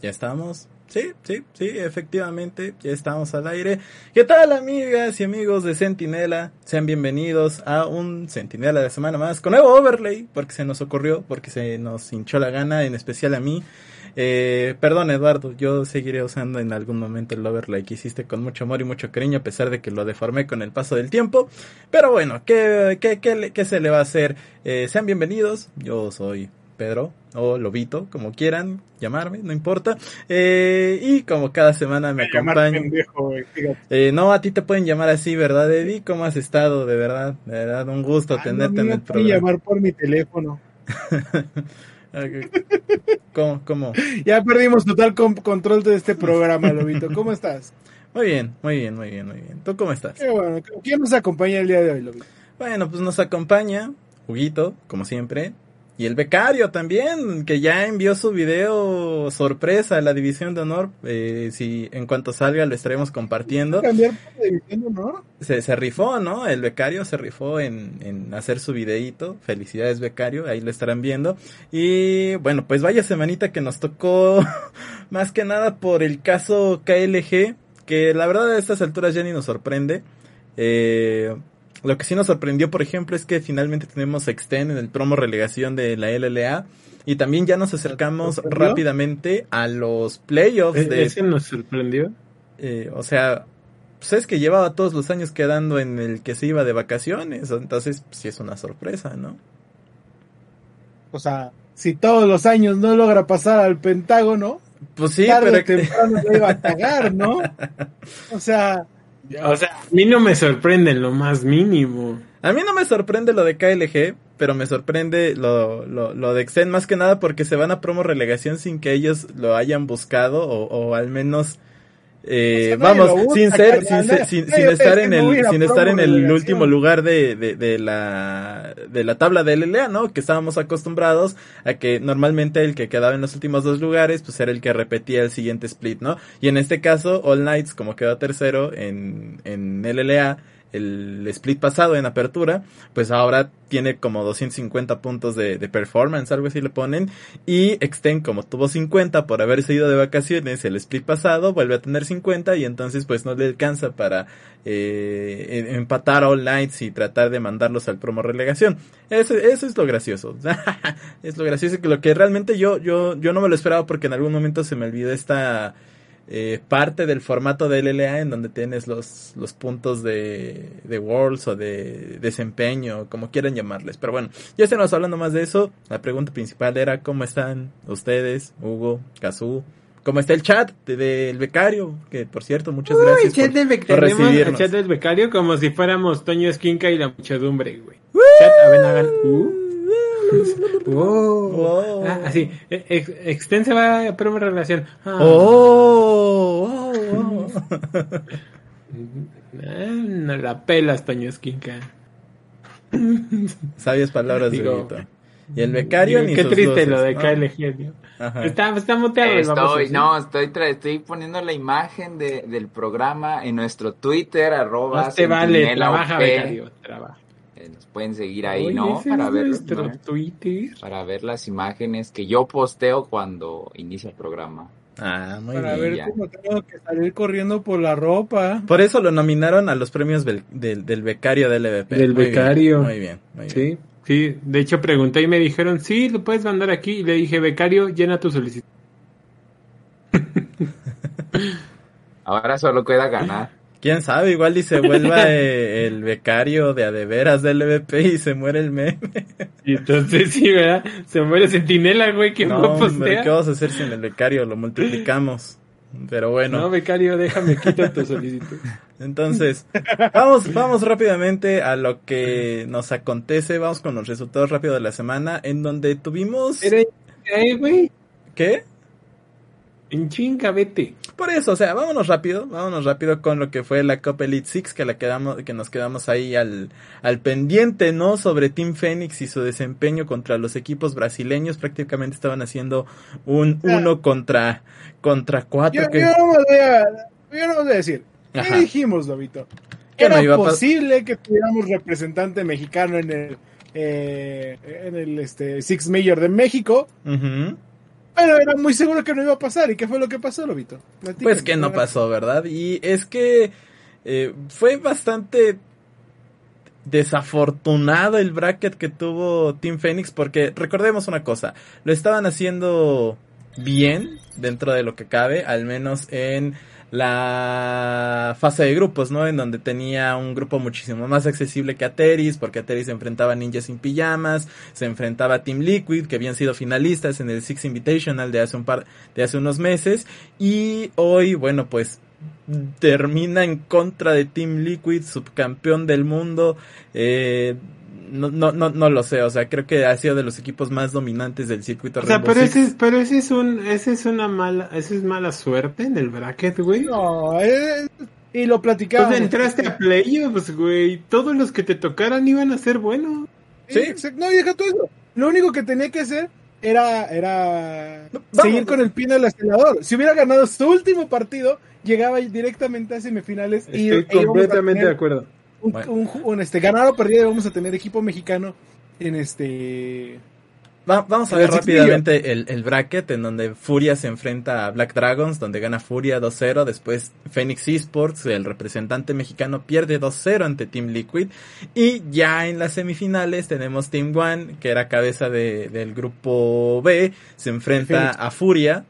¿Ya estamos? Sí, efectivamente, ya estamos al aire. ¿Qué tal, amigas y amigos de Centinela? Sean bienvenidos a un Centinela de semana más con nuevo overlay, porque se nos ocurrió, porque se nos hinchó la gana, en especial a mí. Perdón, Eduardo, yo seguiré usando en algún momento el overlay que hiciste con mucho amor y mucho cariño, a pesar de que lo deformé con el paso del tiempo. Pero bueno, ¿qué se le va a hacer? Sean bienvenidos, yo soy Pedro o Lobito, como quieran llamarme, no importa. Y como cada semana me acompaña. No, a ti te pueden llamar así, ¿verdad, Eddie? ¿Cómo has estado? De verdad, un gusto tenerte en el programa. Llamar por mi teléfono. ¿Cómo? Ya perdimos total control de este programa, Lobito. ¿Cómo estás? Muy bien. ¿Tú cómo estás? Qué bueno. ¿Quién nos acompaña el día de hoy, Lobito? Bueno, pues nos acompaña Huguito, como siempre. Y el becario también, que ya envió su video sorpresa a la División de Honor. Si en cuanto salga lo estaremos compartiendo. ¿Cambiar por la División de Honor? Se rifó, ¿no? El becario se rifó en hacer su videíto. Felicidades, becario, ahí lo estarán viendo. Y bueno, pues vaya semanita que nos tocó más que nada por el caso KLG, que la verdad a estas alturas ya ni nos sorprende. Lo que sí nos sorprendió, por ejemplo, es que finalmente tenemos Extend en el promo relegación de la LLA. Y también ya nos acercamos rápidamente a los playoffs. ¿Ese nos sorprendió? O sea, pues es que llevaba todos los años quedando en el que se iba de vacaciones. Entonces, pues, sí es una sorpresa, ¿no? O sea, si todos los años no logra pasar al Pentágono, pues sí, tarde pero o temprano le iba a cagar, ¿no? O sea, a mí no me sorprende en lo más mínimo. A mí no me sorprende lo de KLG, pero me sorprende lo de Extend más que nada porque se van a promo relegación sin que ellos lo hayan buscado o al menos vamos, sin estar en el último lugar de la tabla de LLA, ¿no? Que estábamos acostumbrados a que normalmente el que quedaba en los últimos dos lugares pues era el que repetía el siguiente split, ¿no? Y en este caso All Knights, como quedó tercero en LLA el split pasado en apertura, pues ahora tiene como 250 puntos de performance, algo así le ponen, y Extend, como tuvo 50 por haberse ido de vacaciones el split pasado, vuelve a tener 50 y entonces pues no le alcanza para empatar a All Knights y tratar de mandarlos al promo relegación. Eso es lo gracioso. Es lo gracioso, que lo que realmente yo no me lo esperaba, porque en algún momento se me olvidó esta parte del formato de LLA en donde tienes los puntos de Worlds o de desempeño, como quieran llamarles. Pero bueno, ya estamos hablando más de eso. La pregunta principal era: ¿cómo están ustedes, Hugo, Kazu? ¿Cómo está el chat del becario? Que por cierto, muchas gracias por recibirnos. El chat del becario como si fuéramos Toño Esquinca y la muchedumbre, güey. Chat, a ver, hagan así, Extend se va a promo relación. No la pelas, Toño Esquinca. Sabias palabras, Huguito. Y el becario ni qué sus triste luces, lo de ¿no? KLG, ¿no? Está muteado. Estoy poniendo la imagen del programa en nuestro Twitter, @Trabaja, becario, trabaja. Nos pueden seguir ahí, ¿no? Para ver, Twitter. Para ver las imágenes que yo posteo cuando inicia el programa. Muy para bien. ver cómo tengo que salir corriendo por la ropa. Por eso lo nominaron a los premios del becario del LVP. Del becario. Muy bien. Sí, de hecho pregunté y me dijeron, sí, lo puedes mandar aquí. Y le dije, becario, llena tu solicitud. Ahora solo queda ganar. ¿Quién sabe? Igual y se vuelva el becario de adeveras del LVP y se muere el meme. Y entonces sí, ¿verdad? Se muere Centinela, güey, que no postea. Hombre, ¿qué vamos a hacer sin el becario? Lo multiplicamos. Pero bueno. No, becario, déjame quitar tu solicitud. Entonces, vamos rápidamente a lo que nos acontece. Vamos con los resultados rápidos de la semana, en donde tuvimos... güey. ¿Qué? En chinga, vete. Por eso, o sea, vámonos rápido con lo que fue la Copa Elite Six, que nos quedamos ahí al pendiente, ¿no? Sobre Team Fénix y su desempeño contra los equipos brasileños. Prácticamente estaban haciendo un 1 contra 4. Yo no voy a decir. ¿Qué dijimos, Lobito? Era posible que tuviéramos representante mexicano en el Six Major de México. Uh-huh. Pero era muy seguro que no iba a pasar. ¿Y qué fue lo que pasó, Lobito? Pues que no pasó, ¿verdad? Y es que fue bastante desafortunado el bracket que tuvo Team Phoenix, porque recordemos una cosa, lo estaban haciendo bien dentro de lo que cabe, al menos en la fase de grupos, ¿no? En donde tenía un grupo muchísimo más accesible que Ateris, porque Ateris se enfrentaba a Ninja Sin Pijamas, se enfrentaba a Team Liquid, que habían sido finalistas en el Six Invitational de hace unos meses, y hoy, bueno, pues termina en contra de Team Liquid, subcampeón del mundo. No lo sé, o sea, creo que ha sido de los equipos más dominantes del circuito. O sea, pero ese es mala suerte en el bracket, güey. No, y lo platicamos. Pues entraste a playoffs, güey. Todos los que te tocaran iban a ser buenos. Sí, no, y deja todo eso. Lo único que tenía que hacer era seguir con el pie en el acelerador. Si hubiera ganado su último partido, llegaba directamente a semifinales. Estoy completamente de acuerdo. Ganado o perdido, vamos a tener equipo mexicano en Vamos a ver rápidamente el bracket en donde Furia se enfrenta a Black Dragons, donde gana Furia 2-0, después Phoenix Esports, el representante mexicano, pierde 2-0 ante Team Liquid, y ya en las semifinales tenemos Team One, que era cabeza del grupo B, se enfrenta a Furia,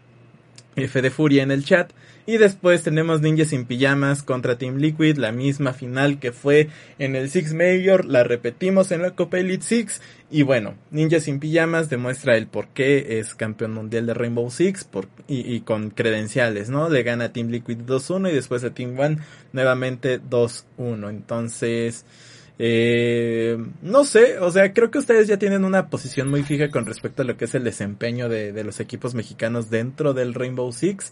F de Furia en el chat, y después tenemos Ninja Sin Pijamas contra Team Liquid, la misma final que fue en el Six Major, la repetimos en la Copa Elite Six, y bueno, Ninja Sin Pijamas demuestra el por qué es campeón mundial de Rainbow Six, y con credenciales, ¿no? Le gana a Team Liquid 2-1 y después a Team One nuevamente 2-1, entonces... no sé, o sea, creo que ustedes ya tienen una posición muy fija con respecto a lo que es el desempeño de los equipos mexicanos dentro del Rainbow Six.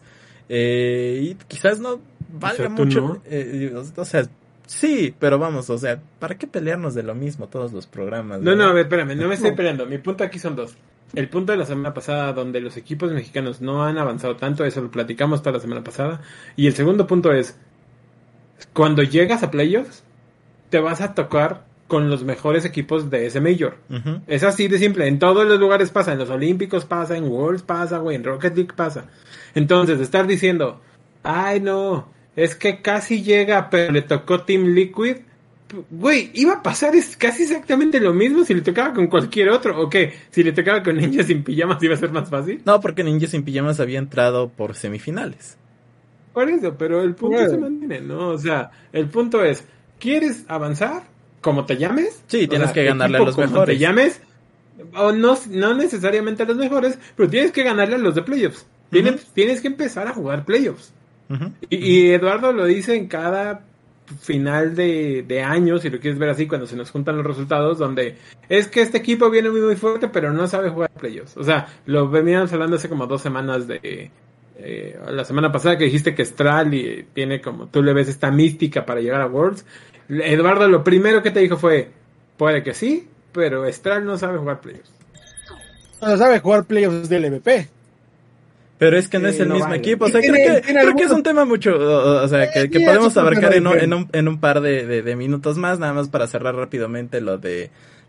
Y quizás no valga mucho, ¿no? O sea, sí, pero vamos, o sea, ¿para qué pelearnos de lo mismo todos los programas? No, a ver, espérame, no me estoy peleando. Mi punto aquí son dos. El punto de la semana pasada, donde los equipos mexicanos no han avanzado tanto, eso lo platicamos toda la semana pasada. Y el segundo punto es, cuando llegas a playoffs, te vas a tocar con los mejores equipos de ese Major. Uh-huh. Es así de simple. En todos los lugares pasa. En los Olímpicos pasa, en Worlds pasa, güey. En Rocket League pasa. Entonces, estar diciendo, ay, no, es que casi llega, pero le tocó Team Liquid. Güey, iba a pasar casi exactamente lo mismo si le tocaba con cualquier otro. ¿O qué? Si le tocaba con Ninja Sin Pijamas, ¿iba a ser más fácil? No, porque Ninja Sin Pijamas había entrado por semifinales. Por eso, pero el punto se mantiene, ¿no? O sea, el punto es, ¿quieres avanzar? ¿Cómo te llames? Sí, tienes que ganarle a los mejores. Como te llames, o no necesariamente a los mejores, pero tienes que ganarle a los de playoffs. Uh-huh. Tienes que empezar a jugar playoffs. Uh-huh. Y Eduardo lo dice en cada final de año, si lo quieres ver así, cuando se nos juntan los resultados, donde es que este equipo viene muy muy fuerte, pero no sabe jugar playoffs. O sea, lo veníamos hablando hace como 2 semanas la semana pasada que dijiste que Stral tiene como, tú le ves esta mística para llegar a Worlds. Eduardo lo primero que te dijo fue, puede que sí, pero Stral no sabe jugar playoffs. No sabe jugar playoffs del MVP. Pero es que no es el mismo equipo, o sea, creo que es un tema mucho, o sea, que podemos abarcar en un par de minutos más, nada más para cerrar rápidamente lo de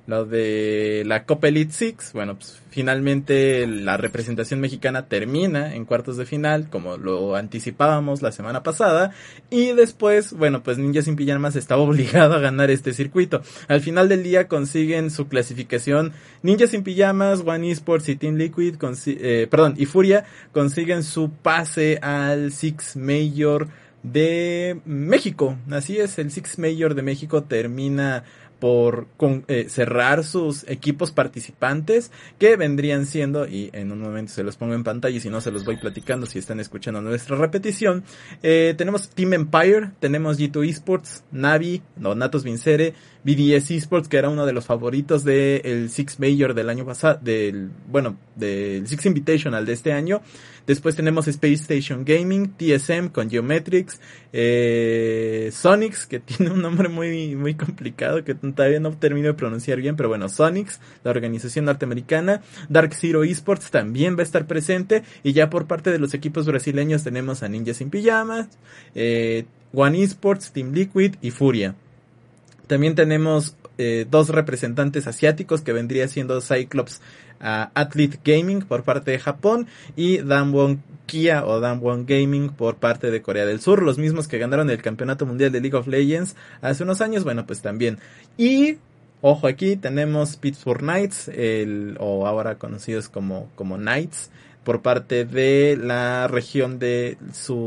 la Copa Elite Six. Bueno, pues finalmente la representación mexicana termina en cuartos de final, como lo anticipábamos la semana pasada, y después, bueno, pues Ninja Sin Pijamas estaba obligado a ganar este circuito. Al final del día consiguen su clasificación, Ninja Sin Pijamas, One Esports y Team Liquid, y Furia consiguen su pase al Six Major de México. Así es, el Six Major de México termina por cerrar sus equipos participantes, que vendrían siendo, y en un momento se los pongo en pantalla y si no se los voy platicando si están escuchando nuestra repetición. Tenemos Team Empire, tenemos G2 Esports, Navi, Natos Vincere, BDS Esports, que era uno de los favoritos del Six Major del año pasado, del Six Invitational de este año. Después tenemos Space Station Gaming, TSM con Geometrics, Sonics, que tiene un nombre muy, muy complicado que todavía no termino de pronunciar bien, pero bueno, Sonics, la organización norteamericana. Dark Zero Esports también va a estar presente, y ya por parte de los equipos brasileños tenemos a Ninja Sin Pijamas, One Esports, Team Liquid y Furia. También tenemos dos representantes asiáticos, que vendría siendo Cyclops Athlete Gaming por parte de Japón y Damwon Kia o Damwon Gaming por parte de Corea del Sur, los mismos que ganaron el campeonato mundial de League of Legends hace unos años. Bueno, pues también. Y ojo, aquí tenemos Pittsburgh Knights, o ahora conocidos como Knights, por parte de la región de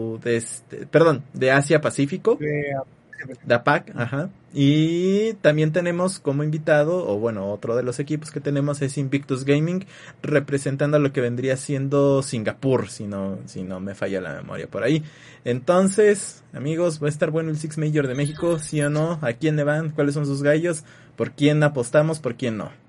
Asia Pacífico, de APAC, ajá. Y también tenemos como invitado, o bueno, otro de los equipos que tenemos es Invictus Gaming, representando a lo que vendría siendo Singapur, si no me falla la memoria por ahí. Entonces, amigos, va a estar bueno el Six Major de México, ¿sí o no? ¿A quién le van? ¿Cuáles son sus gallos? ¿Por quién apostamos? ¿Por quién no?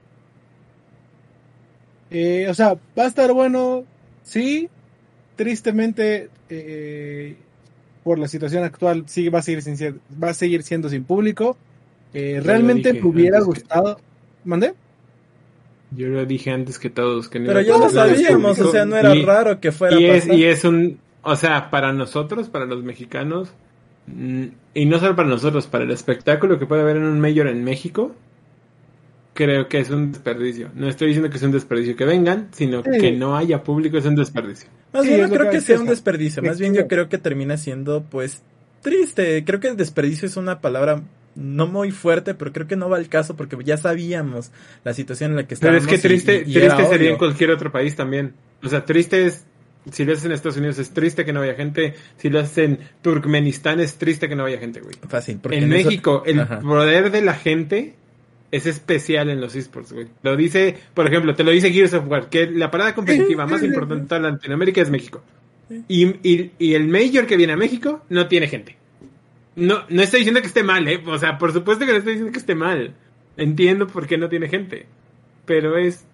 O sea, va a estar bueno, sí. Tristemente, por la situación actual, sí va a seguir siendo sin público. Realmente me hubiera gustado. ¿Mandé? Yo lo dije antes que todos. Que no. Pero ya lo sabíamos, o sea, no era raro que fuera a pasar. Y es o sea, para nosotros, para los mexicanos, y no solo para nosotros, para el espectáculo que puede haber en un Major en México, creo que es un desperdicio. No estoy diciendo que es un desperdicio que vengan, sino que no haya público, es un desperdicio. Más bien no creo que sea un desperdicio, más bien yo creo que termina siendo pues triste. Creo que el desperdicio es una palabra no muy fuerte, pero creo que no va al caso porque ya sabíamos la situación en la que estábamos. Pero es que triste sería en cualquier otro país también. O sea, triste es, si lo haces en Estados Unidos es triste que no vaya gente, si lo haces en Turkmenistán es triste que no vaya gente, güey. Fácil, porque en México el poder de la gente es especial en los esports, güey. Lo dice, por ejemplo, te lo dice Gears of War, que la parada competitiva más importante de toda Latinoamérica es México. Y el Major que viene a México no tiene gente. No estoy diciendo que esté mal, o sea, por supuesto que no estoy diciendo que esté mal. Entiendo por qué no tiene gente. Pero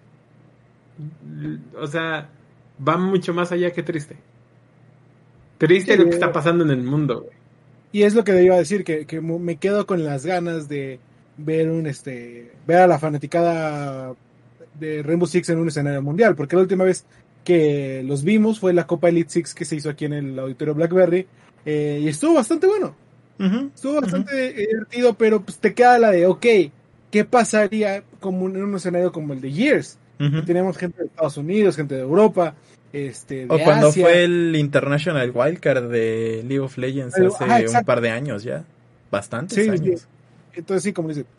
o sea, va mucho más allá que triste. Triste lo que está pasando en el mundo, güey. Y es lo que iba a decir, que me quedo con las ganas de ver ver a la fanaticada de Rainbow Six en un escenario mundial, porque la última vez que los vimos fue la Copa Elite Six que se hizo aquí en el auditorio Blackberry, y estuvo bastante bueno. Estuvo bastante divertido, pero pues te queda la de, ok, ¿qué pasaría como en un escenario como el de Gears? Teníamos gente de Estados Unidos, gente de Europa, de o cuando Asia. fue el International Wildcard de League of Legends hace un par de años ya, bastantes años. Sí. Entonces sí, como dice,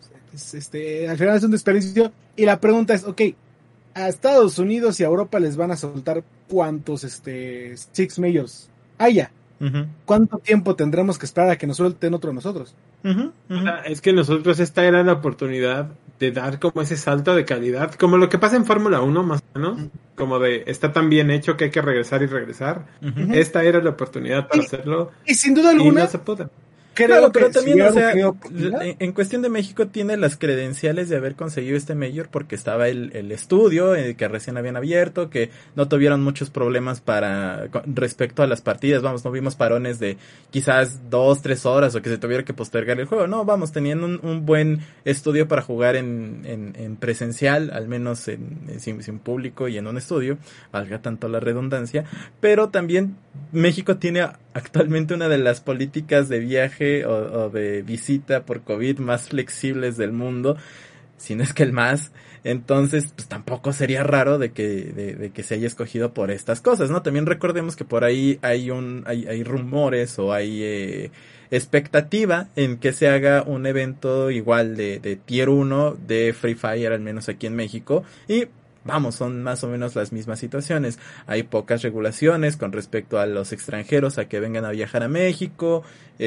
al final es un desperdicio, y la pregunta es, ok, a Estados Unidos y a Europa les van a soltar cuántos Six Majors haya. ¿Cuánto tiempo tendremos que esperar a que nos suelten otro de nosotros? O sea, es que nosotros esta era la oportunidad de dar como ese salto de calidad, como lo que pasa en Fórmula 1 más o menos, como de está tan bien hecho que hay que regresar y regresar. Esta era la oportunidad para hacerlo. Y sin duda alguna, no se pudo. Claro, pero también, o sea, en cuestión de México tiene las credenciales de haber conseguido este Major porque estaba el estudio que recién habían abierto, que no tuvieron muchos problemas respecto a las partidas, no vimos parones de quizás 2-3 horas o que se tuviera que postergar el juego, no, tenían un buen estudio para jugar en presencial, al menos sin público y en un estudio, valga tanto la redundancia, pero también México tiene actualmente una de las políticas de viaje o de visita por COVID más flexibles del mundo, si no es que el más. Entonces, pues tampoco sería raro de que se haya escogido por estas cosas, ¿no? También recordemos que por ahí hay rumores o hay expectativa en que se haga un evento igual de Tier 1 de Free Fire, al menos aquí en México, y son más o menos las mismas situaciones. Hay pocas regulaciones con respecto a los extranjeros a que vengan a viajar a México.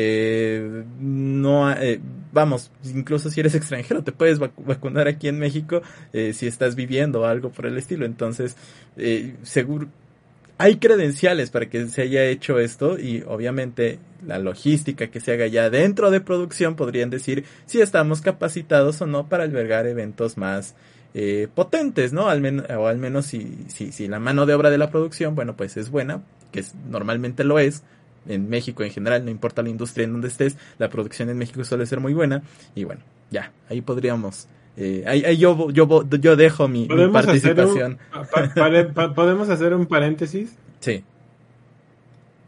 Incluso si eres extranjero te puedes vacunar aquí en México si estás viviendo o algo por el estilo. Entonces, seguro hay credenciales para que se haya hecho esto, y obviamente la logística que se haga ya dentro de producción podrían decir si estamos capacitados o no para albergar eventos más potentes, ¿no? Al menos si la mano de obra de la producción, bueno, pues es buena, que normalmente lo es. En México en general, no importa la industria en donde estés, la producción en México suele ser muy buena, y bueno, ya, ahí podríamos yo dejo mi participación. ¿Podemos hacer un paréntesis? Sí.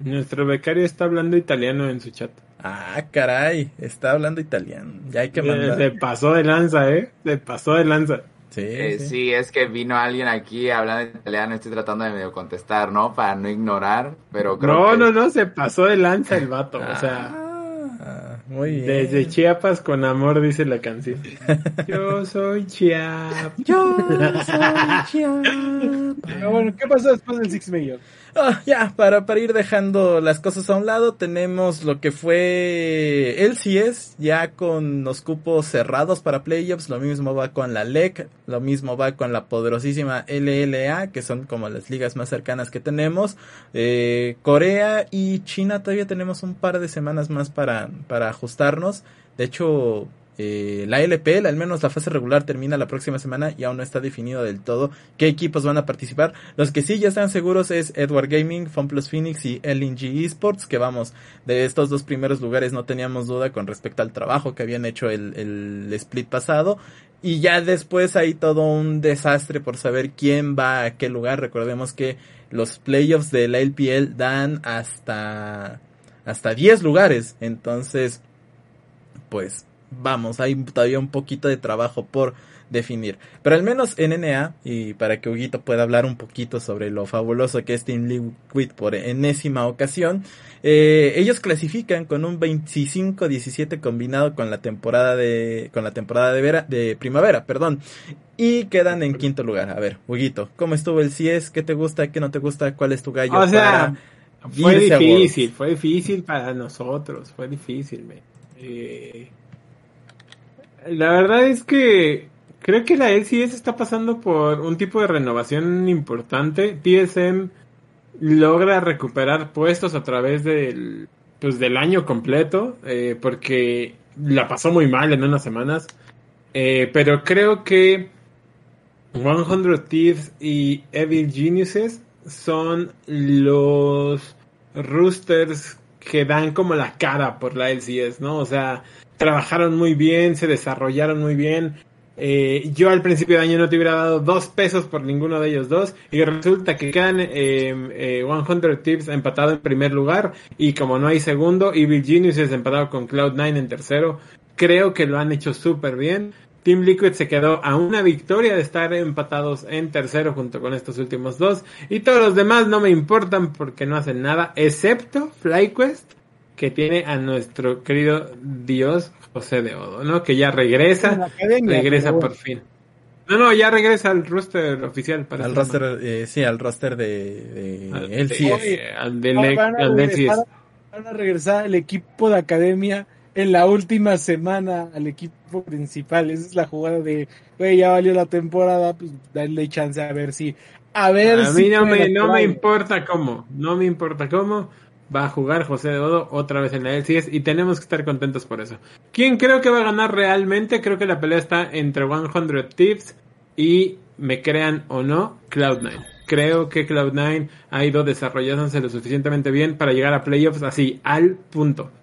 Nuestro becario está hablando italiano en su chat. Ah, caray, está hablando italiano. Ya hay que mandar. Se pasó de lanza, Se pasó de lanza. Sí, sí. Sí, es que vino alguien aquí hablando italiano, estoy tratando de medio contestar, ¿no? Para no ignorar, pero creo que... No, se pasó de lanza el vato, o sea... Muy bien. Desde Chiapas con amor, dice la canción. Yo soy Chiapas. Yo soy Chiapas. Bueno, ¿qué pasó después del Six Major? Ya, para ir dejando las cosas a un lado, tenemos lo que fue el LCS, ya con los cupos cerrados para playoffs. Lo mismo va con la LEC, lo mismo va con la poderosísima LLA, que son como las ligas más cercanas que tenemos. Corea y China todavía tenemos un par de semanas más para ajustarnos. De hecho, la LPL, al menos la fase regular, termina la próxima semana y aún no está definido del todo qué equipos van a participar. Los que sí ya están seguros es Edward Gaming, FunPlus Phoenix y LNG Esports, que vamos, de estos dos primeros lugares no teníamos duda con respecto al trabajo que habían hecho el split pasado. Y ya después hay todo un desastre por saber quién va a qué lugar. Recordemos que los playoffs de la LPL dan hasta 10 lugares, entonces pues vamos, hay todavía un poquito de trabajo por definir. Pero al menos en NA, y para que Huguito pueda hablar un poquito sobre lo fabuloso que es Team Liquid por enésima ocasión, ellos clasifican con un 25-17 combinado con la temporada de primavera, y quedan en quinto lugar. A ver, Huguito, ¿cómo estuvo el CS? ¿Qué te gusta? ¿Qué no te gusta? ¿Cuál es tu gallo? O sea, fue difícil para nosotros, fue difícil, la verdad es que creo que la LCS está pasando por un tipo de renovación importante. TSM logra recuperar puestos a través del año completo, porque la pasó muy mal en unas semanas. Pero creo que 100 Thieves y Evil Geniuses son los roosters que dan como la cara por la LCS, ¿no? O sea, trabajaron muy bien, se desarrollaron muy bien. Yo al principio de año no te hubiera dado 2 pesos por ninguno de ellos dos, y resulta que quedan 100 Tips empatado en primer lugar, y como no hay segundo, Evil Genius es empatado con Cloud9 en tercero. Creo que lo han hecho súper bien. Team Liquid se quedó a una victoria de estar empatados en tercero junto con estos últimos dos, y todos los demás no me importan porque no hacen nada, excepto FlyQuest, que tiene a nuestro querido dios José de Odo, ¿no? Que ya regresa por fin. No, ya regresa al roster oficial. Al roster, al roster de LCS. Van a regresar el equipo de academia en la última semana al equipo principal. Esa es la jugada de, ya valió la temporada, pues darle chance a ver si... A mí no me importa cómo, va a jugar José de Odo otra vez en la LCS y tenemos que estar contentos por eso. ¿Quién creo que va a ganar realmente? Creo que la pelea está entre 100 Thieves y, me crean o no, Cloud9. Creo que Cloud9 ha ido desarrollándose lo suficientemente bien para llegar a playoffs así, al punto.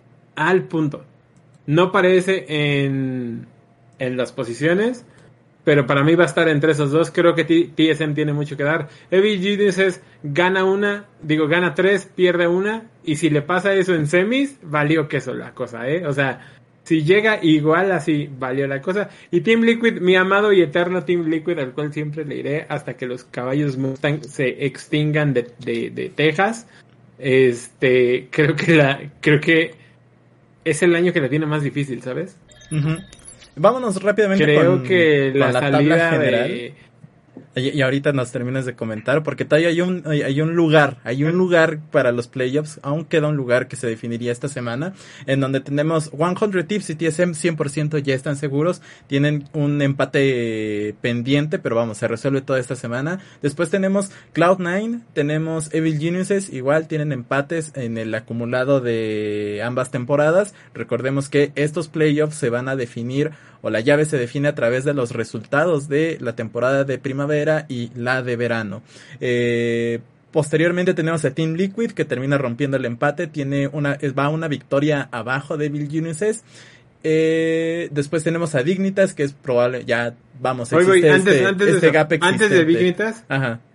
No parece en las posiciones, pero para mí va a estar entre esos dos. Creo que TSM tiene mucho que dar. Evil Geniuses gana 3, pierde 1, y si le pasa eso en semis, valió queso la cosa, O sea, si llega igual así, valió la cosa. Y Team Liquid, mi amado y eterno Team Liquid, al cual siempre le iré hasta que los caballos Mustang se extingan de Texas. Creo que es el año que la tiene más difícil, ¿sabes? Uh-huh. Vámonos rápidamente con la salida general. Y ahorita nos terminas de comentar, porque todavía hay un lugar para los playoffs. Aún queda un lugar que se definiría esta semana, en donde tenemos 100 Thieves y TSM 100% ya están seguros. Tienen un empate pendiente, pero vamos, se resuelve toda esta semana. Después tenemos Cloud9, tenemos Evil Geniuses, igual tienen empates en el acumulado de ambas temporadas. Recordemos que estos playoffs se van a definir, o la llave se define a través de los resultados de la temporada de primavera y la de verano. Posteriormente tenemos a Team Liquid, que termina rompiendo el empate, va una victoria abajo de Evil Geniuses. Después tenemos a Dignitas, que es probable, ya vamos, existe este gap existente. Antes de Dignitas, ajá,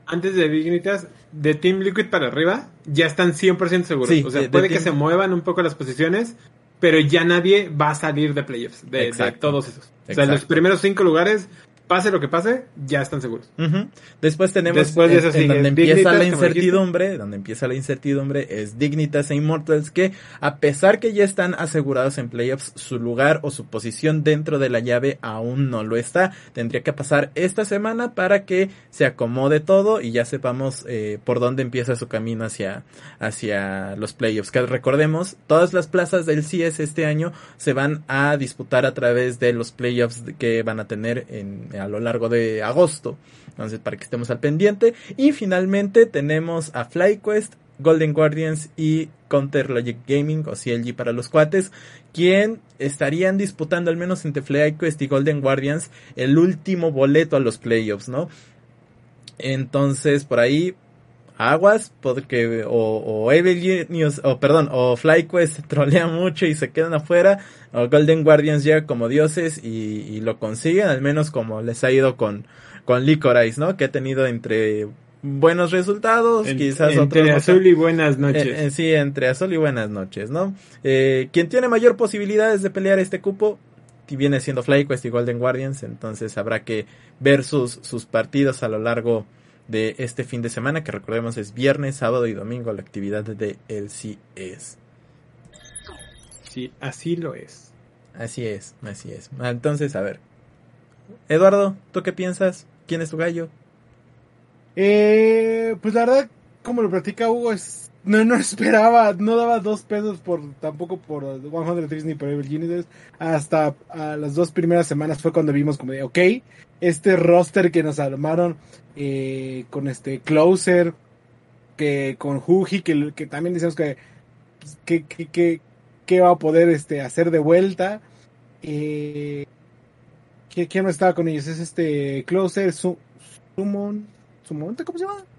antes de Dignitas, de Team Liquid para arriba, ya están 100% seguros. Sí, o sea, puede que se muevan un poco las posiciones, pero ya nadie va a salir de playoffs, de todos esos. O sea, los primeros 5 lugares, pase lo que pase, ya están seguros. Después tenemos de eso sigue, donde empieza la incertidumbre, es Dignitas e Immortals, que a pesar que ya están asegurados en playoffs, su lugar o su posición dentro de la llave aún no lo está. Tendría que pasar esta semana para que se acomode todo y ya sepamos por dónde empieza su camino hacia los playoffs. Que recordemos, todas las plazas del CS este año se van a disputar a través de los playoffs que van a tener a lo largo de agosto. Entonces, para que estemos al pendiente. Y finalmente tenemos a FlyQuest, Golden Guardians y Counter Logic Gaming, o CLG para los cuates, quien estarían disputando, al menos entre FlyQuest y Golden Guardians, el último boleto a los playoffs, ¿no? Entonces, por ahí, aguas, porque o Evil Genius, o FlyQuest trolea mucho y se quedan afuera, o Golden Guardians llega como dioses y lo consiguen, al menos como les ha ido con Licorice, ¿no? Que ha tenido entre buenos resultados, quizás entre azul y buenas noches. Sí, entre azul y buenas noches, ¿no? Quien tiene mayor posibilidades de pelear este cupo viene siendo FlyQuest y Golden Guardians, entonces habrá que ver sus partidos a lo largo de este fin de semana, que recordemos es viernes, sábado y domingo la actividad de LCS. Sí, así lo es. Así es. Entonces, a ver, Eduardo, ¿tú qué piensas? ¿Quién es tu gallo? Pues la verdad, como lo platica Hugo, no esperaba, no daba 2 pesos tampoco por 100 Thieves ni por Evil Geniuses. Hasta a las 2 primeras semanas fue cuando vimos como de, ok, este roster que nos armaron con Closer, que con Huji, que también decíamos que va a poder hacer de vuelta. ¿Quién no estaba con ellos? Es Closer, Summon, ¿cómo se llama?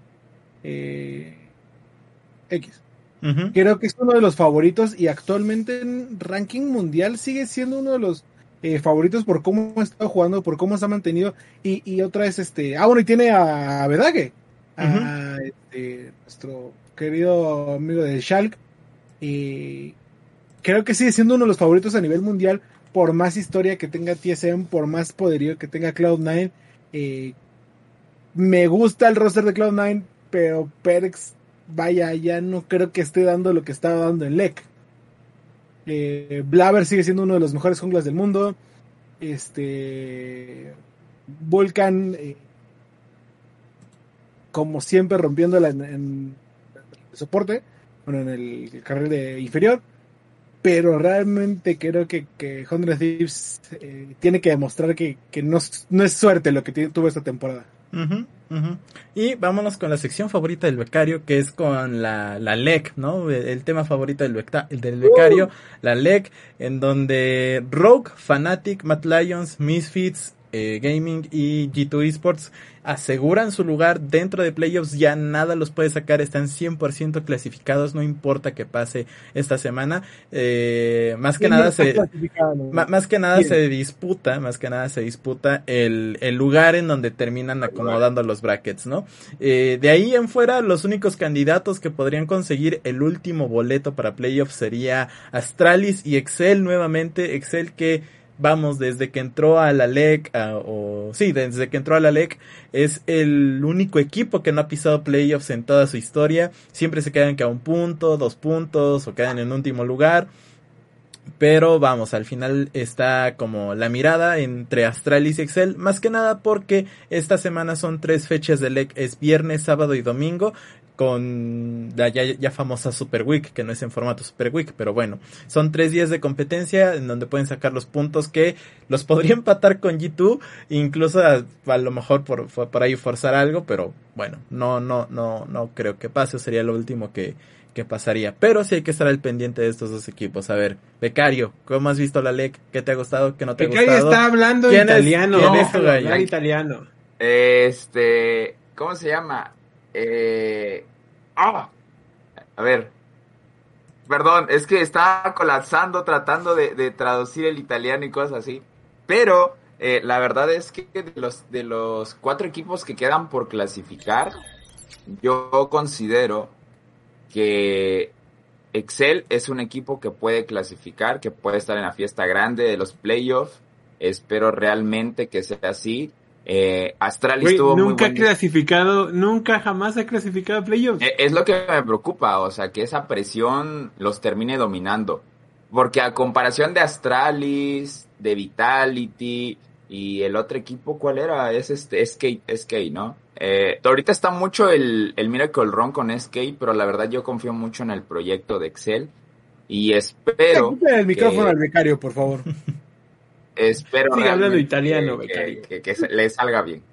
X. Uh-huh. Creo que es uno de los favoritos y actualmente en ranking mundial sigue siendo uno de los favoritos por cómo ha estado jugando, por cómo se ha mantenido y otra es bueno, y tiene a Bedage, uh-huh, a nuestro querido amigo de Shulk, y creo que sigue siendo uno de los favoritos a nivel mundial por más historia que tenga TSM, por más poderío que tenga Cloud9. Me gusta el roster de Cloud9, pero Perkz, vaya, ya no creo que esté dando lo que estaba dando en LEC. Blaber sigue siendo uno de los mejores junglas del mundo. Vulcan, como siempre, rompiéndola en el soporte, bueno, en el carril de inferior. Pero realmente creo que 100 Thieves tiene que demostrar que no es suerte lo que tuvo esta temporada. Uh-huh, uh-huh. Y vámonos con la sección favorita del becario, que es con la LEC, ¿no? El tema favorito del becario, la LEC, en donde Rogue, Fnatic, Mad Lions, Misfits, Gaming y G2 Esports aseguran su lugar dentro de playoffs. Ya nada los puede sacar, están 100% clasificados, no importa que pase esta semana. Más que nada se disputa el lugar en donde terminan acomodando los brackets, ¿no? De ahí en fuera, los únicos candidatos que podrían conseguir el último boleto para playoffs sería Astralis y Excel nuevamente. Excel que, vamos, desde que entró a la LEC, desde que entró a la LEC, es el único equipo que no ha pisado playoffs en toda su historia. Siempre se quedan que a 1 punto, 2 puntos, o quedan en último lugar. Pero vamos, al final está como la mirada entre Astralis y Excel, más que nada porque esta semana son 3 fechas de LEC, es viernes, sábado y domingo, con la ya famosa Super Week, que no es en formato Super Week, pero bueno, son 3 días de competencia en donde pueden sacar los puntos que los podría empatar con G2, incluso a lo mejor por ahí forzar algo, pero bueno, no creo que pase, sería lo último que pasaría, pero sí hay que estar al pendiente de estos dos equipos. A ver, Becario, ¿cómo has visto la LEC? ¿Qué te ha gustado? ¿Qué no te ha gustado? Becario está hablando italiano. ¿Quién es tu gallo? Italiano. ¿Cómo se llama? A ver, perdón, es que estaba colapsando tratando de traducir el italiano y cosas así, pero la verdad es que de los 4 equipos que quedan por clasificar, yo considero que Excel es un equipo que puede clasificar, que puede estar en la fiesta grande de los playoffs. Espero realmente que sea así. Astralis tuvo nunca muy buen... nunca jamás ha clasificado a playoffs. Es lo que me preocupa, o sea, que esa presión los termine dominando. Porque a comparación de Astralis, de Vitality y el otro equipo, ¿cuál era? Es SK, ¿no? Ahorita está mucho el Miracle Run con SK, pero la verdad yo confío mucho en el proyecto de Excel y espero... Quita el micrófono al becario, por favor. Espero sigue hablando italiano, que le salga bien,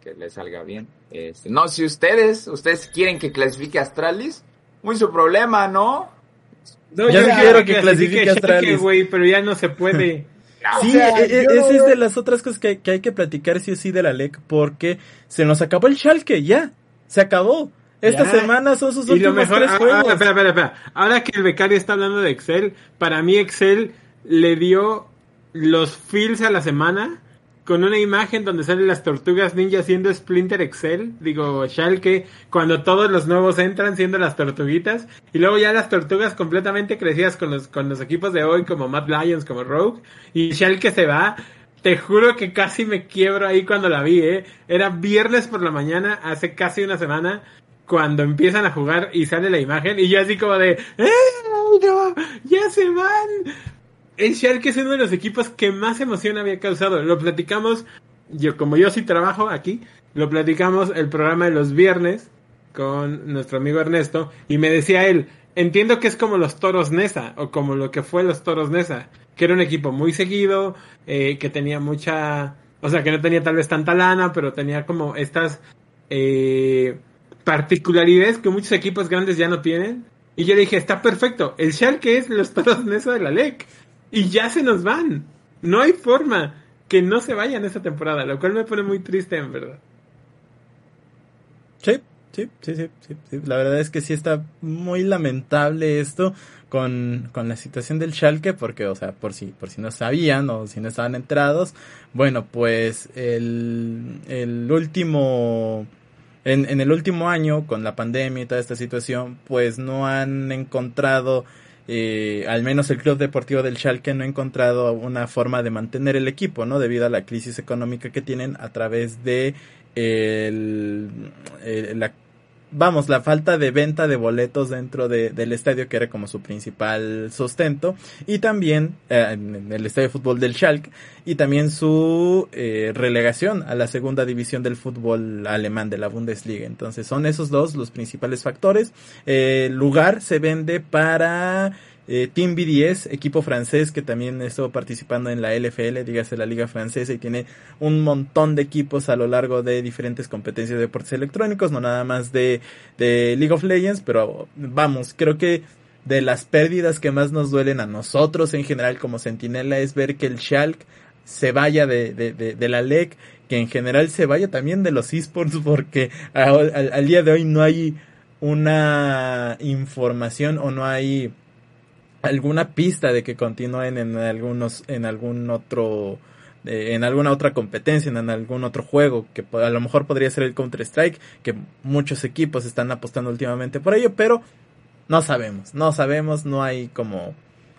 no, si ustedes quieren que clasifique Astralis, muy su problema, ¿no? No, yo quiero que clasifique Astralis, güey, pero ya no se puede. Sí, esa es de las otras cosas que hay que platicar sí o sí de la LEC, porque se nos acabó el Schalke, ya, se acabó. Esta semana son sus últimos 3 juegos. Espera. Ahora que el becario está hablando de Excel, para mí Excel le dio los feels a la semana con una imagen donde salen las tortugas ninja siendo Splinter Excel, Schalke, cuando todos los nuevos entran siendo las tortuguitas, y luego ya las tortugas completamente crecidas con los equipos de hoy como Mad Lions, como Rogue, y Schalke se va. Te juro que casi me quiebro ahí cuando la vi, Era viernes por la mañana, hace casi una semana, cuando empiezan a jugar y sale la imagen, y yo así como de, no, ya se van. El Schalke es uno de los equipos que más emoción había causado. Lo platicamos, como yo sí trabajo aquí, lo platicamos el programa de los viernes con nuestro amigo Ernesto, y me decía él, entiendo que es como los Toros Neza, o como lo que fue los Toros Neza, que era un equipo muy seguido, que tenía mucha, o sea, que no tenía tal vez tanta lana, pero tenía como estas particularidades que muchos equipos grandes ya no tienen. Y yo le dije, está perfecto, el Schalke es los Toros Neza de la LEC. Y ya se nos van. No hay forma que no se vayan esta temporada, lo cual me pone muy triste, en verdad. Sí. La verdad es que sí está muy lamentable esto con la situación del Schalke, porque, o sea, por si no sabían o si no estaban enterados, bueno, pues el último... En el último año, con la pandemia y toda esta situación, pues no han encontrado... al menos el Club Deportivo del Schalke no ha encontrado una forma de mantener el equipo, ¿no? Debido a la crisis económica que tienen a través de la falta de venta de boletos dentro del estadio, que era como su principal sustento, y también en el estadio de fútbol del Schalke, y también su relegación a la segunda división del fútbol alemán de la Bundesliga. Entonces son esos dos los principales factores. El lugar se vende para Team BDS, equipo francés que también estuvo participando en la LFL, dígase la liga francesa, y tiene un montón de equipos a lo largo de diferentes competencias de deportes electrónicos, no nada más de League of Legends, pero vamos, creo que de las pérdidas que más nos duelen a nosotros en general como Centinela es ver que el Schalke se vaya de la LEC, que en general se vaya también de los esports, porque al día de hoy no hay una información o no hay alguna pista de que continúen en alguna otra competencia, en algún otro juego, que a lo mejor podría ser el Counter-Strike, que muchos equipos están apostando últimamente por ello, pero no sabemos, no hay como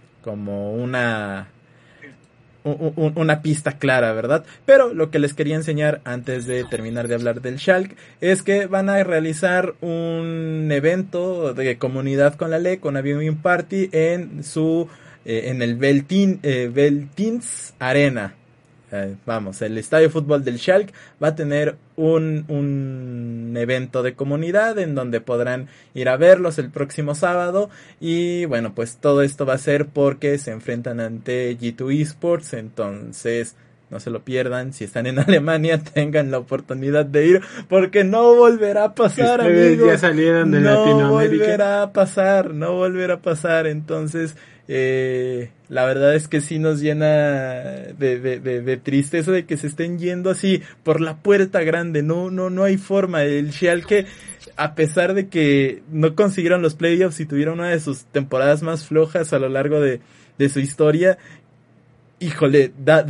una pista clara, ¿verdad? Pero lo que les quería enseñar antes de terminar de hablar del Schalke es que van a realizar un evento de comunidad con la LEC, con una viewing party en el Veltins Arena. Vamos, el estadio de fútbol del Schalke va a tener un evento de comunidad en donde podrán ir a verlos el próximo sábado, y bueno, pues todo esto va a ser porque se enfrentan ante G2 Esports, entonces no se lo pierdan. Si están en Alemania, tengan la oportunidad de ir, porque no volverá a pasar, amigos. Ya salieron de Latinoamérica. No volverá a pasar, entonces la verdad es que sí nos llena de tristeza de que se estén yendo así por la puerta grande. No hay forma. El Schalke, a pesar de que no consiguieron los playoffs y tuvieron una de sus temporadas más flojas a lo largo de su historia, híjole, da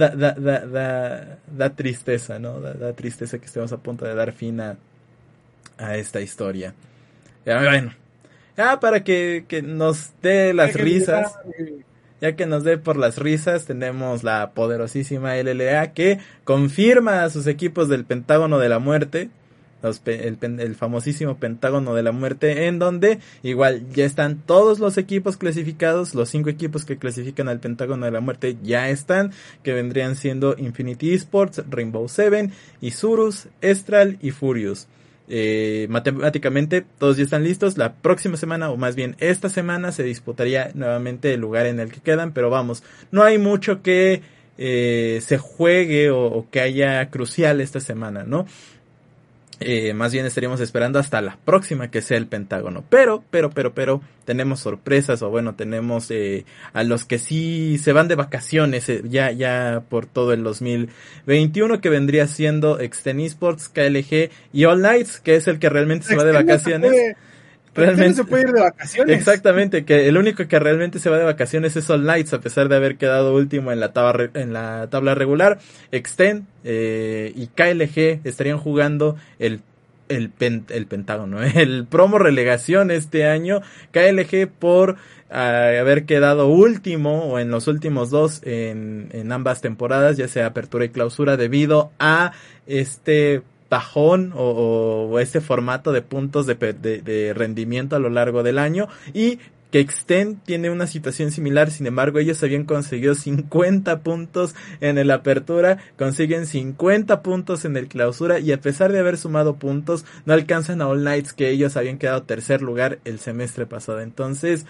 tristeza, ¿no? Da tristeza que estemos a punto de dar fin a esta historia. Bueno, ya para que nos dé las risas, ya que nos dé por las risas, tenemos la poderosísima LLA que confirma a sus equipos del Pentágono de la Muerte, el famosísimo Pentágono de la Muerte, en donde igual ya están todos los equipos clasificados, los 5 equipos que clasifican al Pentágono de la Muerte ya están, que vendrían siendo Infinity Esports, Rainbow Seven, Isurus, Estral y Furious. Matemáticamente todos ya están listos. La próxima semana, o más bien esta semana, se disputaría nuevamente el lugar en el que quedan, pero vamos, no hay mucho que se juegue o que haya crucial esta semana, ¿no? Más bien estaríamos esperando hasta la próxima, que sea el Pentágono. Pero, tenemos sorpresas, o bueno, tenemos a los que sí se van de vacaciones ya por todo el 2021, que vendría siendo Extend Esports, KLG y All Knights, que es el que realmente se va de vacaciones. Realmente se puede ir de vacaciones. Exactamente, que el único que realmente se va de vacaciones es All Knights, a pesar de haber quedado último en la tabla regular. Extend y KLG estarían jugando el Pentágono, el promo relegación este año. KLG por haber quedado último o en los últimos 2 en ambas temporadas, ya sea apertura y clausura, debido a este bajón o este formato de puntos de rendimiento a lo largo del año, y que Extend tiene una situación similar. Sin embargo, ellos habían conseguido 50 puntos en el apertura, consiguen 50 puntos en el clausura, y a pesar de haber sumado puntos, no alcanzan a All Knights, que ellos habían quedado tercer lugar el semestre pasado. Entonces,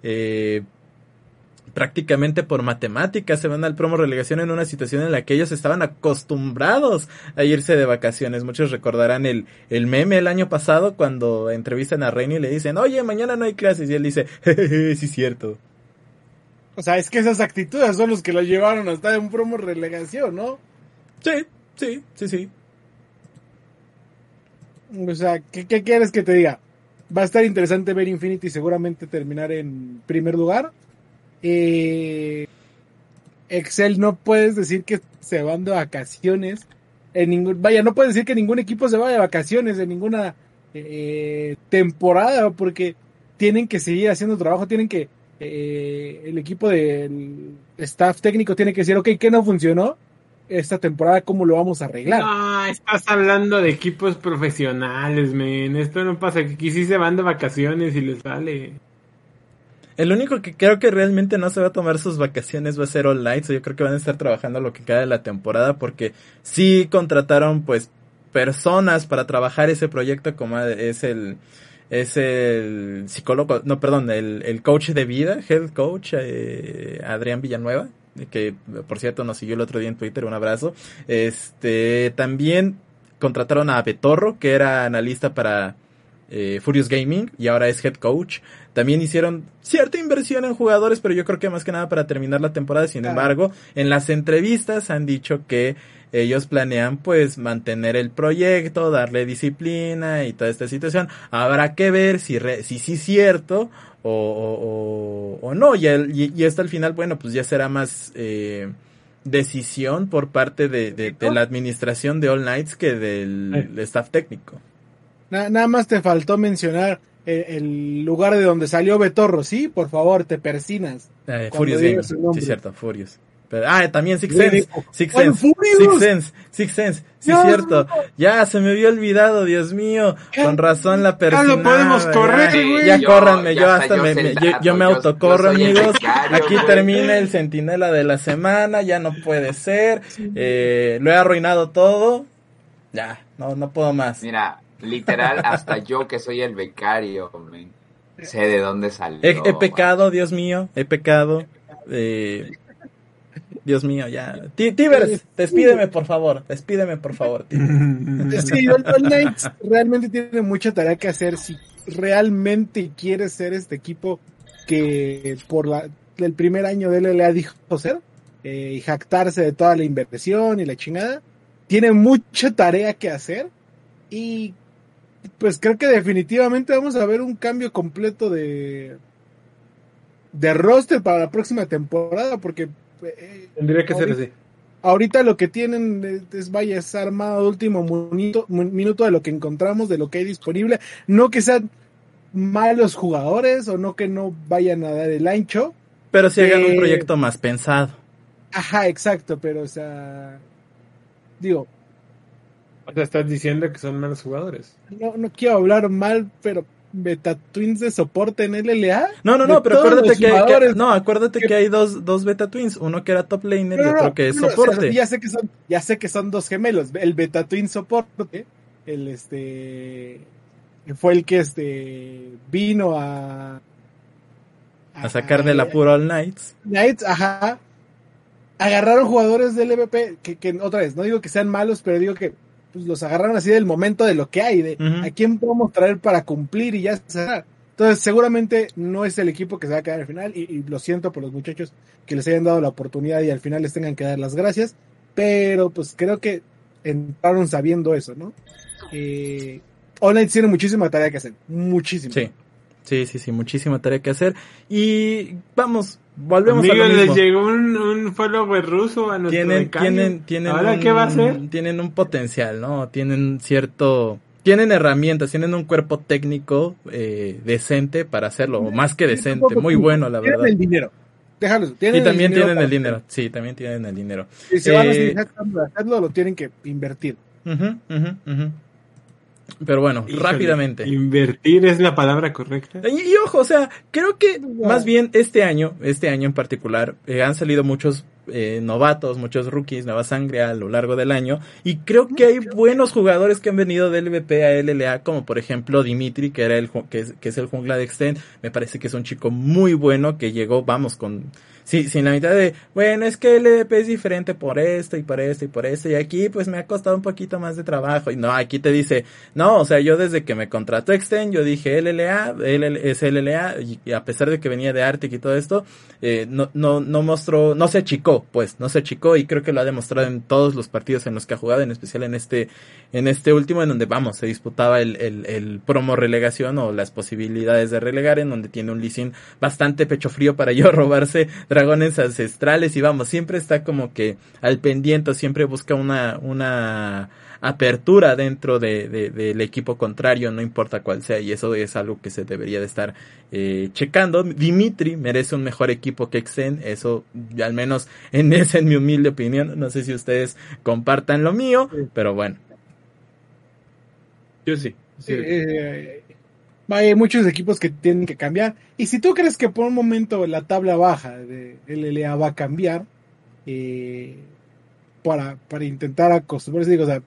prácticamente por matemáticas se van al promo relegación en una situación en la que ellos estaban acostumbrados a irse de vacaciones. Muchos recordarán el meme el año pasado cuando entrevistan a Reino y le dicen, oye, mañana no hay clases, y él dice, jejeje, sí es cierto. O sea, es que esas actitudes son los que lo llevaron hasta un promo relegación, ¿no? Sí. O sea, ¿qué quieres que te diga? Va a estar interesante ver Infinity seguramente terminar en primer lugar. Excel, no puedes decir que se van de vacaciones no puedes decir que ningún equipo se va de vacaciones en ninguna temporada, porque tienen que seguir haciendo trabajo, tienen que el equipo del staff técnico tiene que decir, ok, ¿qué no funcionó esta temporada? ¿Cómo lo vamos a arreglar? No, estás hablando de equipos profesionales, men. Esto no pasa, que aquí sí se van de vacaciones y les vale. El único que creo que realmente no se va a tomar sus vacaciones va a ser All Knights. Yo creo que van a estar trabajando lo que queda de la temporada, porque sí contrataron pues personas para trabajar ese proyecto, como es el psicólogo, no, perdón, el coach de vida, head coach, Adrián Villanueva, que por cierto nos siguió el otro día en Twitter, un abrazo. También contrataron a Betorro, que era analista para Furious Gaming, y ahora es head coach. También hicieron cierta inversión en jugadores, pero yo creo que más que nada para terminar la temporada. Sin embargo, en las entrevistas han dicho que ellos planean pues mantener el proyecto, darle disciplina y toda esta situación. Habrá que ver si sí es cierto o no. Y hasta el final, bueno, pues ya será más decisión por parte de la administración de All Knights que del staff técnico. Nada más te faltó mencionar el lugar de donde salió Betorro, ¿sí? Por favor, te persinas. Furious Gaming, sí, cierto, Furious. Pero, también Six Sense, sí, cierto. Ya, se me había olvidado, Dios mío. Con razón la persona. Ya lo podemos correr, güey. Ya córranme, yo me autocorro, amigos. Aquí termina el centinela de la semana, ya no puede ser. Lo he arruinado todo. Ya, no puedo más. Mira, literal, hasta yo que soy el becario, man, sé de dónde salió. He pecado, Dios mío, he pecado. Dios mío, ya. Tibers, despídeme por favor, Tibers. Sí, All Knights realmente tiene mucha tarea que hacer si realmente quiere ser este equipo que por el primer año de LLA dijo ser, y jactarse de toda la inversión y la chingada. Tiene mucha tarea que hacer, y pues creo que definitivamente vamos a ver un cambio completo de roster para la próxima temporada, porque tendría que ser así. Ahorita lo que tienen es armado de último minuto de lo que encontramos, de lo que hay disponible. No que sean malos jugadores o no que no vayan a dar el ancho. Pero si hagan un proyecto más pensado. Ajá, exacto, pero o sea, digo. O sea, estás diciendo que son malos jugadores. No quiero hablar mal, pero Beta Twins de soporte en LLA. No, pero acuérdate que hay dos Beta Twins, uno que era top laner y otro que es soporte. O sea, ya sé que son dos gemelos. El Beta Twin soporte, fue el que vino a sacar del apuro All Knights. Ajá. Agarraron jugadores del LVP que otra vez, no digo que sean malos, pero digo que pues, los agarraron así del momento de lo que hay, a quién podemos traer para cumplir y ya cerrar. Entonces seguramente no es el equipo que se va a quedar al final y lo siento por los muchachos que les hayan dado la oportunidad y al final les tengan que dar las gracias, pero pues creo que entraron sabiendo eso, ¿no? All Knights tiene muchísima tarea que hacer, muchísima. Sí, muchísima tarea que hacer. Y vamos, volvemos a lo mismo. Les llegó un follower ruso a nuestro tienen ¿Ahora qué va a hacer? Tienen un potencial, ¿no? Tienen herramientas, tienen un cuerpo técnico decente para hacerlo, o más que decente, muy bueno, la verdad. Tienen el dinero. Déjalos, y también tienen el dinero. Sí, también tienen el dinero. Si se van a seguir hacerlo, lo tienen que invertir. Pero bueno, rápidamente. Invertir es la palabra correcta. Y ojo, o sea, creo que más bien este año en particular, han salido muchos novatos, muchos rookies, nueva sangre a lo largo del año. Y creo que hay buenos jugadores que han venido del LVP a LLA, como por ejemplo Dimitri, que es el jungla de Extend. Me parece que es un chico muy bueno que llegó, sin la mitad de, bueno, es que el LVP es diferente por esto y por esto y por esto, y aquí pues me ha costado un poquito más de trabajo, y no, aquí te dice, no, o sea, yo desde que me contrató Extend, yo dije es LLA, y a pesar de que venía de Arctic y todo esto, no se achicó, y creo que lo ha demostrado en todos los partidos en los que ha jugado, en especial en este último, en donde se disputaba el promo relegación, o las posibilidades de relegar, en donde tiene un Lee Sin bastante pecho frío para robarse dragones ancestrales, y siempre está como que al pendiente, siempre busca una apertura dentro del equipo contrario, no importa cuál sea, y eso es algo que se debería de estar checando. Dimitri merece un mejor equipo que Xen, eso al menos en mi humilde opinión, no sé si ustedes compartan lo mío, pero bueno. Yo sí. Hay muchos equipos que tienen que cambiar. Y si tú crees que por un momento la tabla baja de LLA va a cambiar, para intentar acostumbrarse, digo, o sea,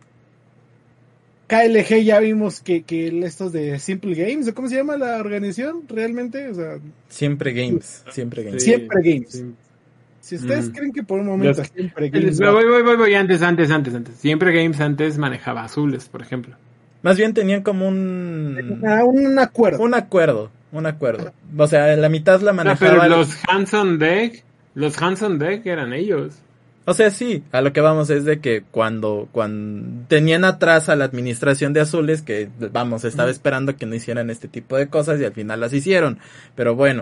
KLG ya vimos que estos de Simple Games, ¿cómo se llama la organización realmente? O sea, Siempre Games. Siempre Games. Sí. Si ustedes creen que por un momento Siempre Games... Voy antes. Siempre Games antes manejaba azules, por ejemplo. Más bien tenían como un acuerdo. Un acuerdo. O sea, la mitad la manejaban. Pero los Hanson Deck eran ellos. O sea, sí, a lo que vamos es de que cuando tenían atrás a la administración de Azules, que estaba esperando que no hicieran este tipo de cosas y al final las hicieron. Pero bueno,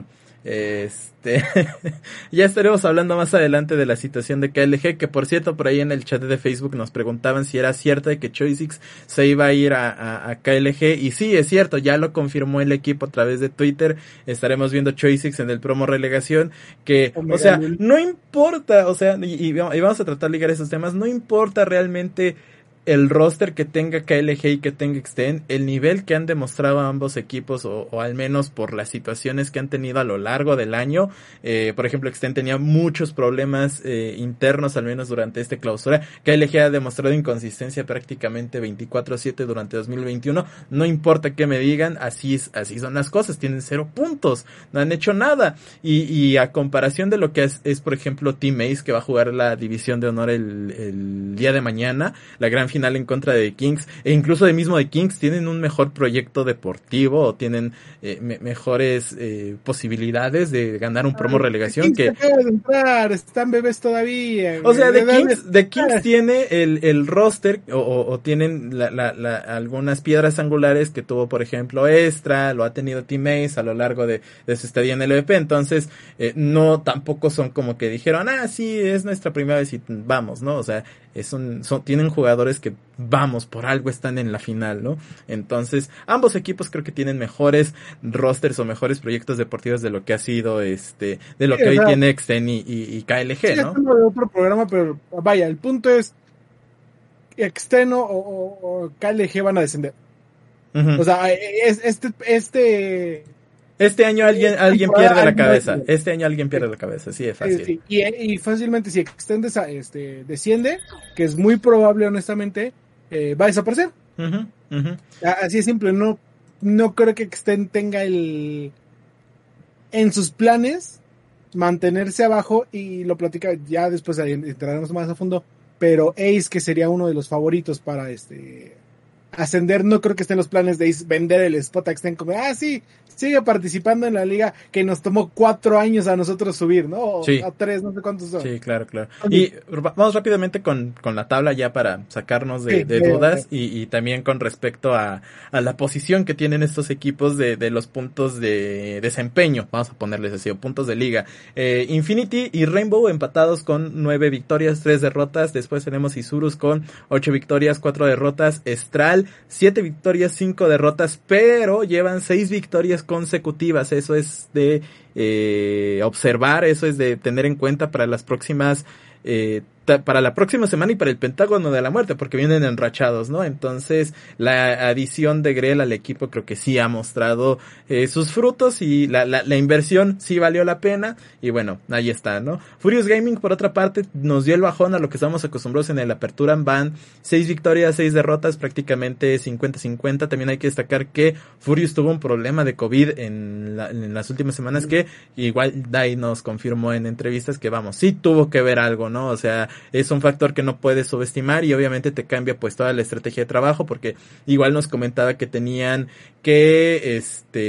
ya estaremos hablando más adelante de la situación de KLG, que por cierto, por ahí en el chat de Facebook nos preguntaban si era cierto de que Choisix se iba a ir a KLG, y sí, es cierto, ya lo confirmó el equipo a través de Twitter. Estaremos viendo Choisix en el promo relegación, que, o sea, no importa, o sea, y vamos a tratar de ligar esos temas, no importa realmente el roster que tenga KLG y que tenga Extend, el nivel que han demostrado ambos equipos, o al menos por las situaciones que han tenido a lo largo del año. Por ejemplo, Extend tenía muchos problemas internos, al menos durante esta clausura. KLG ha demostrado inconsistencia prácticamente 24/7 durante 2021. No importa qué me digan, así son las cosas. Tienen 0 puntos, no han hecho nada. Y a comparación de lo que es por ejemplo Team Ace, que va a jugar la división de honor el día de mañana, la gran final en contra de Kings, e incluso de mismo de Kings, tienen un mejor proyecto deportivo, o tienen mejores posibilidades de ganar un promo relegación. Que acaba de entrar, están bebés todavía. O sea, de Kings tiene el roster, o tienen algunas piedras angulares que tuvo, por ejemplo, Extra, lo ha tenido Team Ace a lo largo de su estadía en el LVP, entonces no, tampoco son como que dijeron, sí, es nuestra primera vez y vamos, ¿no? O sea, tienen jugadores que vamos, por algo están en la final, ¿no? Entonces, ambos equipos creo que tienen mejores rosters o mejores proyectos deportivos de lo que ha sido de lo que hoy tiene Extend y KLG, sí, ¿no? Es de otro programa, pero vaya, el punto es Extend o KLG van a descender. O sea, este año alguien pierde la cabeza. Este año alguien pierde la cabeza, sí, es fácil. Sí. Y fácilmente si Extend desciende, que es muy probable, honestamente, va a desaparecer. Así es simple. No creo que Extend tenga en sus planes mantenerse abajo, y lo platica ya después, entraremos más a fondo, pero Ace, que sería uno de los favoritos para ascender, no creo que esté en los planes de vender el spot a Extend como, sí, sigue participando en la liga que nos tomó 4 años a nosotros subir, ¿no? Sí. A 3, no sé cuántos son. Sí, claro. Y vamos rápidamente con la tabla ya para sacarnos de dudas y también con respecto a la posición que tienen estos equipos de los puntos de desempeño, vamos a ponerles así, o puntos de liga. Infinity y Rainbow empatados con 9 victorias, 3 derrotas. Después tenemos Isurus con 8 victorias, 4 derrotas. Estral, 7 victorias, 5 derrotas, pero llevan 6 victorias consecutivas. Eso es de observar, eso es de tener en cuenta para las próximas para la próxima semana y para el Pentágono de la Muerte, porque vienen enrachados, ¿no? Entonces, la adición de Grell al equipo creo que sí ha mostrado sus frutos, y la inversión sí valió la pena, y bueno, ahí está, ¿no? Furious Gaming, por otra parte, nos dio el bajón a lo que estamos acostumbrados en el Apertura. Van 6 victorias, 6 derrotas, prácticamente 50-50. También hay que destacar que Furious tuvo un problema de COVID en las últimas semanas, que igual Dai nos confirmó en entrevistas que, vamos, sí tuvo que ver algo, ¿no? O sea, es un factor que no puedes subestimar, y obviamente te cambia pues toda la estrategia de trabajo, porque igual nos comentaba que tenían que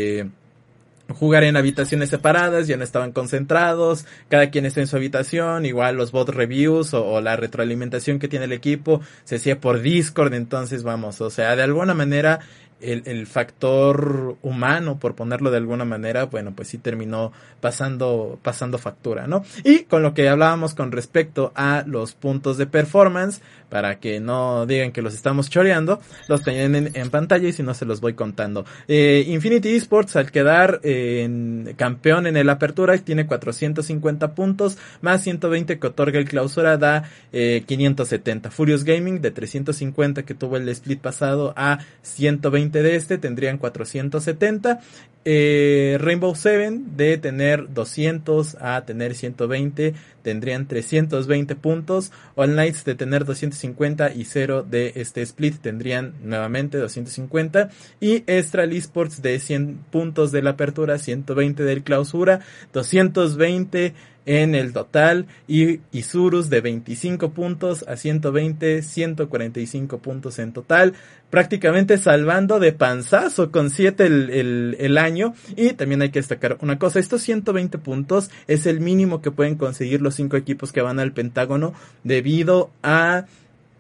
jugar en habitaciones separadas, ya no estaban concentrados, cada quien está en su habitación, igual los bot reviews o la retroalimentación que tiene el equipo se hacía por Discord. Entonces, vamos, o sea, de alguna manera el factor humano, por ponerlo de alguna manera, bueno, pues sí terminó pasando factura, ¿no? Y con lo que hablábamos con respecto a los puntos de performance, para que no digan que los estamos choreando, los tienen en pantalla y si no se los voy contando. Infinity Esports, al quedar campeón en el Apertura, tiene 450 puntos, más 120 que otorga el Clausura, da 570. Furious Gaming, de 350 que tuvo el split pasado a 120 de tendrían 470. Rainbow Seven, de tener 200 a tener 120, tendrían 320 puntos. All Knights, de tener 250 y 0 de este split, tendrían nuevamente 250. Y Estral Esports, de 100 puntos de la Apertura, 120 del Clausura, 220 en el total, y Isurus de 25 puntos a 120, 145 puntos en total, prácticamente salvando de panzazo con 7 el año. Y también hay que destacar una cosa, estos 120 puntos es el mínimo que pueden conseguir los 5 equipos que van al Pentágono, debido a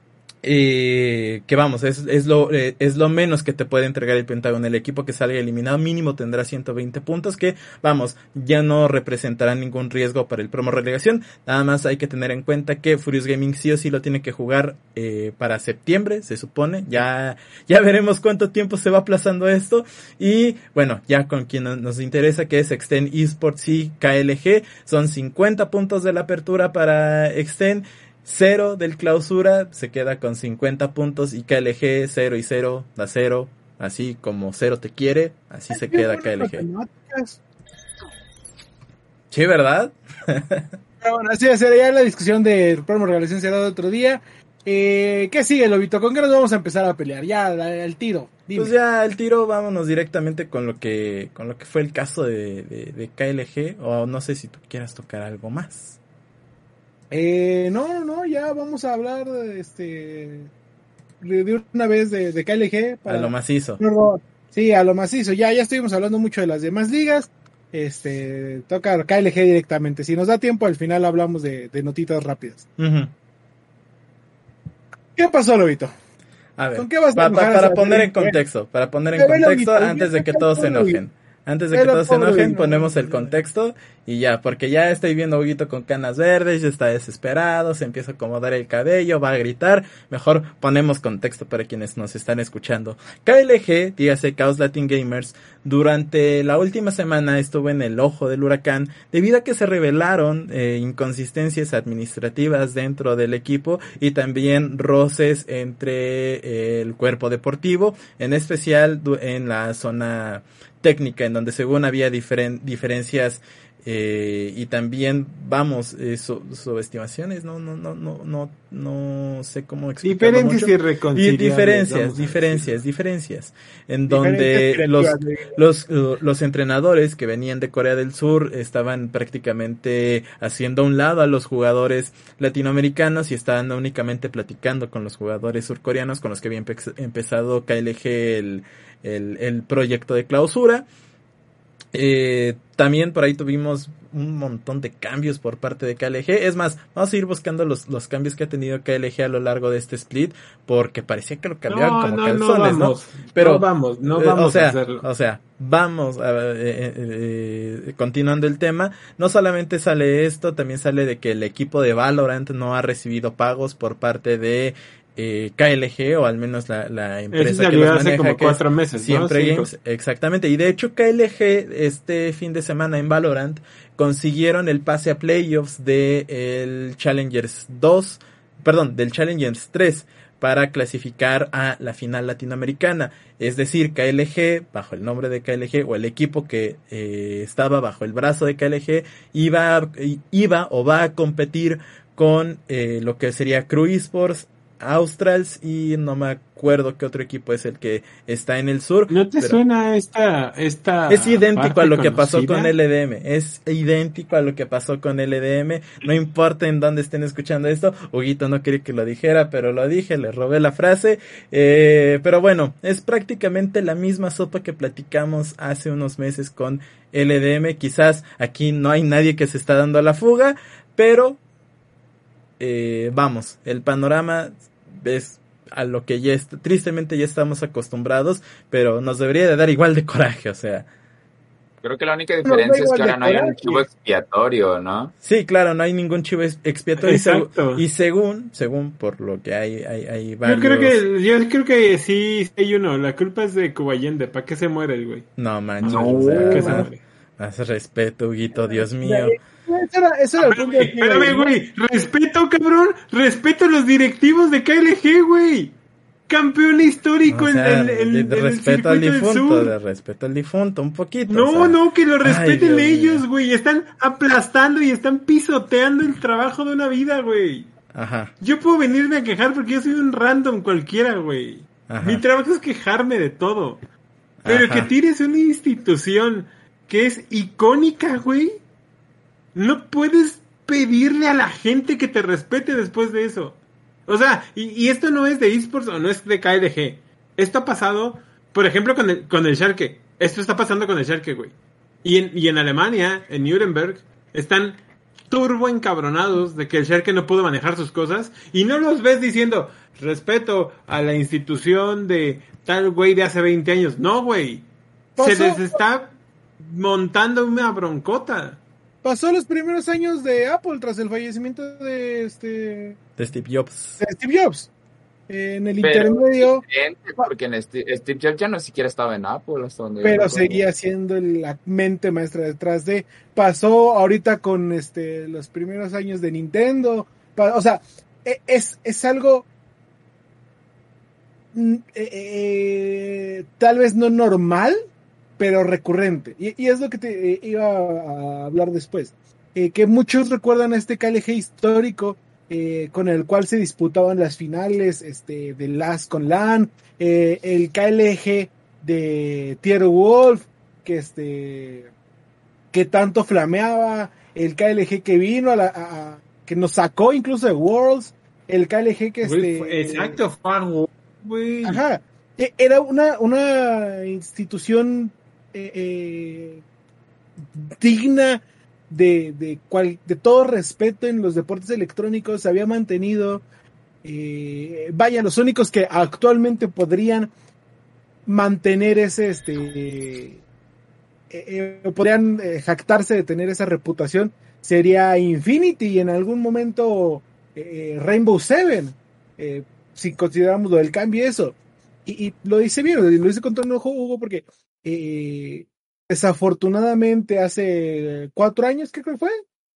que vamos, es lo menos que te puede entregar el Pentágono. El equipo que salga eliminado mínimo tendrá 120 puntos, que vamos, ya no representarán ningún riesgo para el promo relegación. Nada más hay que tener en cuenta que Furious Gaming sí o sí lo tiene que jugar para septiembre, se supone. Ya veremos cuánto tiempo se va aplazando esto. Y bueno, ya con quien nos interesa, que es Extend Esports y KLG, son 50 puntos de la Apertura para Extend, 0 del Clausura, se queda con 50 puntos, y KLG 0 y 0 da 0, así como 0 te quiere, así se queda KLG. Sí, ¿verdad? Pero bueno, así sería la discusión de promo revelación, será de otro día. ¿Qué sigue, Lobito? ¿Con qué nos vamos a empezar a pelear? Ya, el tiro. Dime. Pues ya, el tiro, vámonos directamente con lo que fue el caso de KLG, o no sé si tú quieras tocar algo más. No, ya vamos a hablar de una vez de KLG. A lo macizo. Sí, a lo macizo. Ya estuvimos hablando mucho de las demás ligas. Toca KLG directamente. Si nos da tiempo, al final hablamos de notitas rápidas. Uh-huh. ¿Qué pasó, Lobito? A ver, ¿Con qué vas para poner en contexto, antes de que todos se enojen. Antes de que todos se enojen, ponemos el contexto Y ya, porque ya estoy viendo a Huguito con canas verdes, ya está desesperado, se empieza a acomodar el cabello, va a gritar. Mejor ponemos contexto para quienes nos están escuchando. KLG, dígase Chaos Latin Gamers, durante la última semana estuvo en el ojo del huracán debido a que se revelaron inconsistencias administrativas dentro del equipo y también roces entre el cuerpo deportivo, en especial en la zona técnica, en donde según había diferencias y también subestimaciones, no sé cómo explicarlo mucho. Diferencias en donde los entrenadores que venían de Corea del Sur estaban prácticamente haciendo a un lado a los jugadores latinoamericanos y estaban únicamente platicando con los jugadores surcoreanos con los que había empezado KLG el proyecto de clausura. También por ahí tuvimos un montón de cambios por parte de KLG. Es más, vamos a ir buscando los cambios que ha tenido KLG a lo largo de este split, porque parecía que lo cambiaron como calzones, ¿no? Pero no vamos a hacerlo. O sea, vamos continuando el tema. No solamente sale esto, también sale de que el equipo de Valorant no ha recibido pagos por parte de KLG, o al menos la empresa que los maneja, hace como 4 meses, Siempre ¿no? Games, exactamente. Y de hecho KLG este fin de semana en Valorant consiguieron el pase a playoffs del Challengers 3 para clasificar a la final latinoamericana. Es decir, KLG, bajo el nombre de KLG, o el equipo que estaba bajo el brazo de KLG, iba o va a competir con lo que sería Crew Esports, Australs, y no me acuerdo qué otro equipo es el que está en el sur. ¿No te suena esta es idéntico a lo que pasó conocida? con LDM, es idéntico a lo que pasó con LDM, no importa en dónde estén escuchando esto. Huguito no quería que lo dijera, pero lo dije, le robé la frase, pero bueno, es prácticamente la misma sopa que platicamos hace unos meses con LDM. Quizás aquí no hay nadie que se está dando a la fuga, pero vamos, el panorama es a lo que tristemente ya estamos acostumbrados, pero nos debería de dar igual de coraje, o sea. Creo que la única diferencia es que ahora no hay un chivo expiatorio, ¿no? Sí, claro, no hay ningún chivo expiatorio. Exacto. Y según por lo que hay varios... Yo creo que sí hay uno. La culpa es de Cubayende. ¿Para qué se muere el güey? No manches. No, o sea, ¿qué se muere? Más respeto, Huguito, Dios mío. Ese era el punto. Espérame, güey. Respeto, cabrón. Respeto a los directivos de KLG, güey. Campeón histórico O sea, en de el respeto al circuito del difunto, sur. de respeto al difunto, un poquito. No, o sea. no, que lo respeten Dios ellos, mío. güey. Están aplastando y están pisoteando el trabajo de una vida, güey. Ajá. Yo puedo venirme a quejar porque yo soy un random cualquiera, güey. Ajá. Mi trabajo es quejarme de todo. Pero Ajá. que tires una institución que es icónica, güey. No puedes pedirle a la gente que te respete después de eso. O sea, y esto no es de esports o no es de KLG. Esto ha pasado, por ejemplo, con el Schalke. Esto está pasando con el Schalke, güey. Y en Alemania, en Nuremberg, están turbo encabronados de que el Schalke no pudo manejar sus cosas. Y no los ves diciendo, respeto a la institución de tal güey de hace 20 años. No, güey. Se les está montando una broncota. Pasó los primeros años de Apple tras el fallecimiento de Steve Jobs. Steve Jobs. En el intermedio. Porque en Steve Jobs ya no siquiera estaba en Apple. Hasta donde Pero seguía siendo la mente maestra detrás de. Pasó ahorita con los primeros años de Nintendo. O sea, es algo tal vez no normal, pero recurrente. Y es lo que te iba a hablar después. Que muchos recuerdan a este KLG histórico con el cual se disputaban las finales de LAS con LAN, el KLG de Tier Wolf, que tanto flameaba, el KLG que vino que nos sacó incluso de Worlds, el KLG que Exacto, Fargo, güey. Ajá, era una institución digna de todo respeto en los deportes electrónicos. Se había mantenido, vaya, los únicos que actualmente podrían mantener podrían jactarse de tener esa reputación sería Infinity y en algún momento Rainbow Seven, si consideramos lo del cambio y eso. Y lo dice bien, lo dice con todo enojo, Hugo, porque desafortunadamente hace 4 años, ¿qué creo que fue?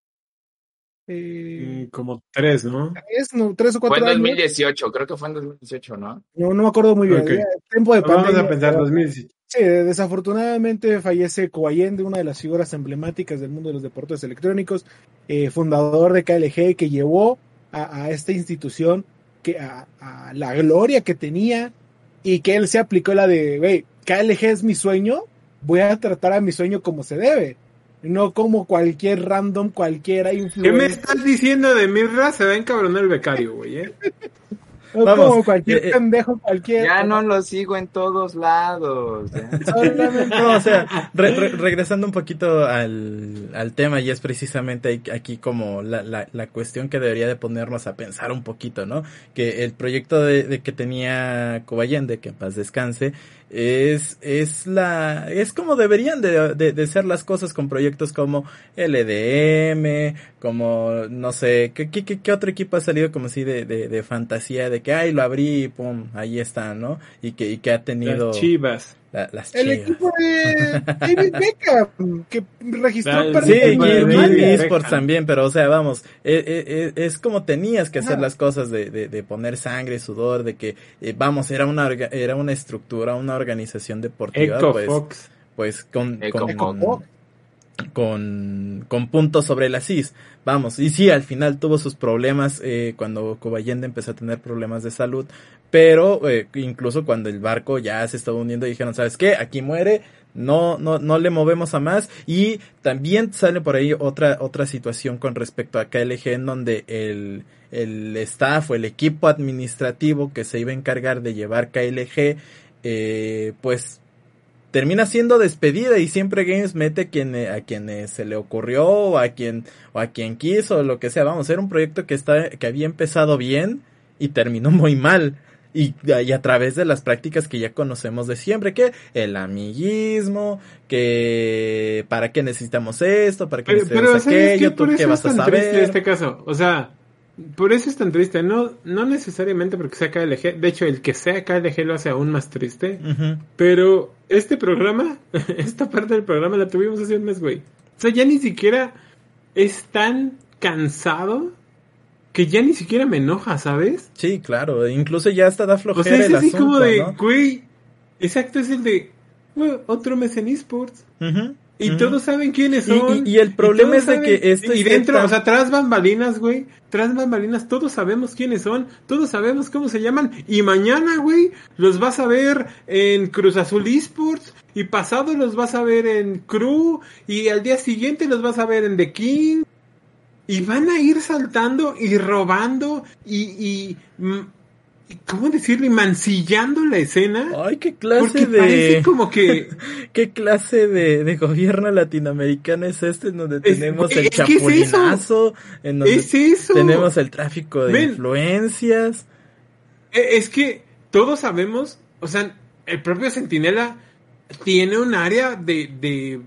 Como 3, ¿no? 3 o 4 años. Fue en 2018, años. Creo que fue en 2018, ¿no? No me acuerdo muy bien. Okay. Tiempo de pandemia. Vamos a pensar 2018. Sí, desafortunadamente fallece Ko Allende, una de las figuras emblemáticas del mundo de los deportes electrónicos, fundador de KLG, que llevó a esta institución a la gloria que tenía, y que él se aplicó la de, güey, KLG es mi sueño, voy a tratar a mi sueño como se debe, no como cualquier random, cualquiera influencer. ¿Qué me estás diciendo de Mirra? Se va a encabronar el becario, güey, No, vamos, como cualquier pendejo, cualquier... Ya no lo sigo en todos lados. No, o sea, regresando un poquito al tema, y es precisamente aquí como la cuestión que debería de ponernos a pensar un poquito, ¿no? Que el proyecto de que tenía Ko Allende, que en paz descanse, es como deberían de ser las cosas con proyectos como LDM, como no sé, ¿qué otro equipo ha salido como así de fantasía, de que ay lo abrí y pum, ahí está, ¿no? Y que ha tenido las Chivas. Las el Chivas. equipo de David Beckham, que registró sí, eSports también, pero o sea, vamos, es como tenías que hacer las cosas de poner sangre, sudor, de que vamos, era una estructura, una organización deportiva, pues con puntos sobre las is, vamos, y sí, al final tuvo sus problemas cuando Ko Allende empezó a tener problemas de salud, pero incluso cuando el barco ya se estaba hundiendo dijeron, ¿sabes qué? Aquí muere, no le movemos a más. Y también sale por ahí otra situación con respecto a KLG, en donde el staff o el equipo administrativo que se iba a encargar de llevar KLG pues termina siendo despedida, y siempre Games mete a quien se le ocurrió o a quien quiso o lo que sea. Vamos, era un proyecto que había empezado bien y terminó muy mal. Y a través de las prácticas que ya conocemos de siempre, que el amiguismo, que para qué necesitamos esto, para qué necesitamos aquello, tú qué vas a saber. En este caso, o sea, por eso es tan triste, no necesariamente porque sea KLG, de hecho el que sea KLG lo hace aún más triste, pero este programa, esta parte del programa la tuvimos hace un mes, güey. O sea, ya ni siquiera es tan cansado que ya ni siquiera me enoja, ¿sabes? Sí, claro, incluso ya hasta da flojera, o sea, es el así asunto, como de, ¿no? güey, exacto, es el de, güey, otro mes en eSports. Y todos saben quiénes son. Y el problema es de que esto y dentro, o sea, tras bambalinas, güey, todos sabemos quiénes son, todos sabemos cómo se llaman, y mañana, güey, los vas a ver en Cruz Azul Esports, y pasado los vas a ver en Crew, y al día siguiente los vas a ver en The King, y van a ir saltando y robando y ¿cómo decirlo? Y mancillando la escena. Ay, qué clase porque parece como que... ¿Qué clase de gobierno latinoamericano es este? En donde tenemos el chapulinazo, en donde tenemos el tráfico de influencias. Es que todos sabemos, o sea, el propio Centinela tiene un área de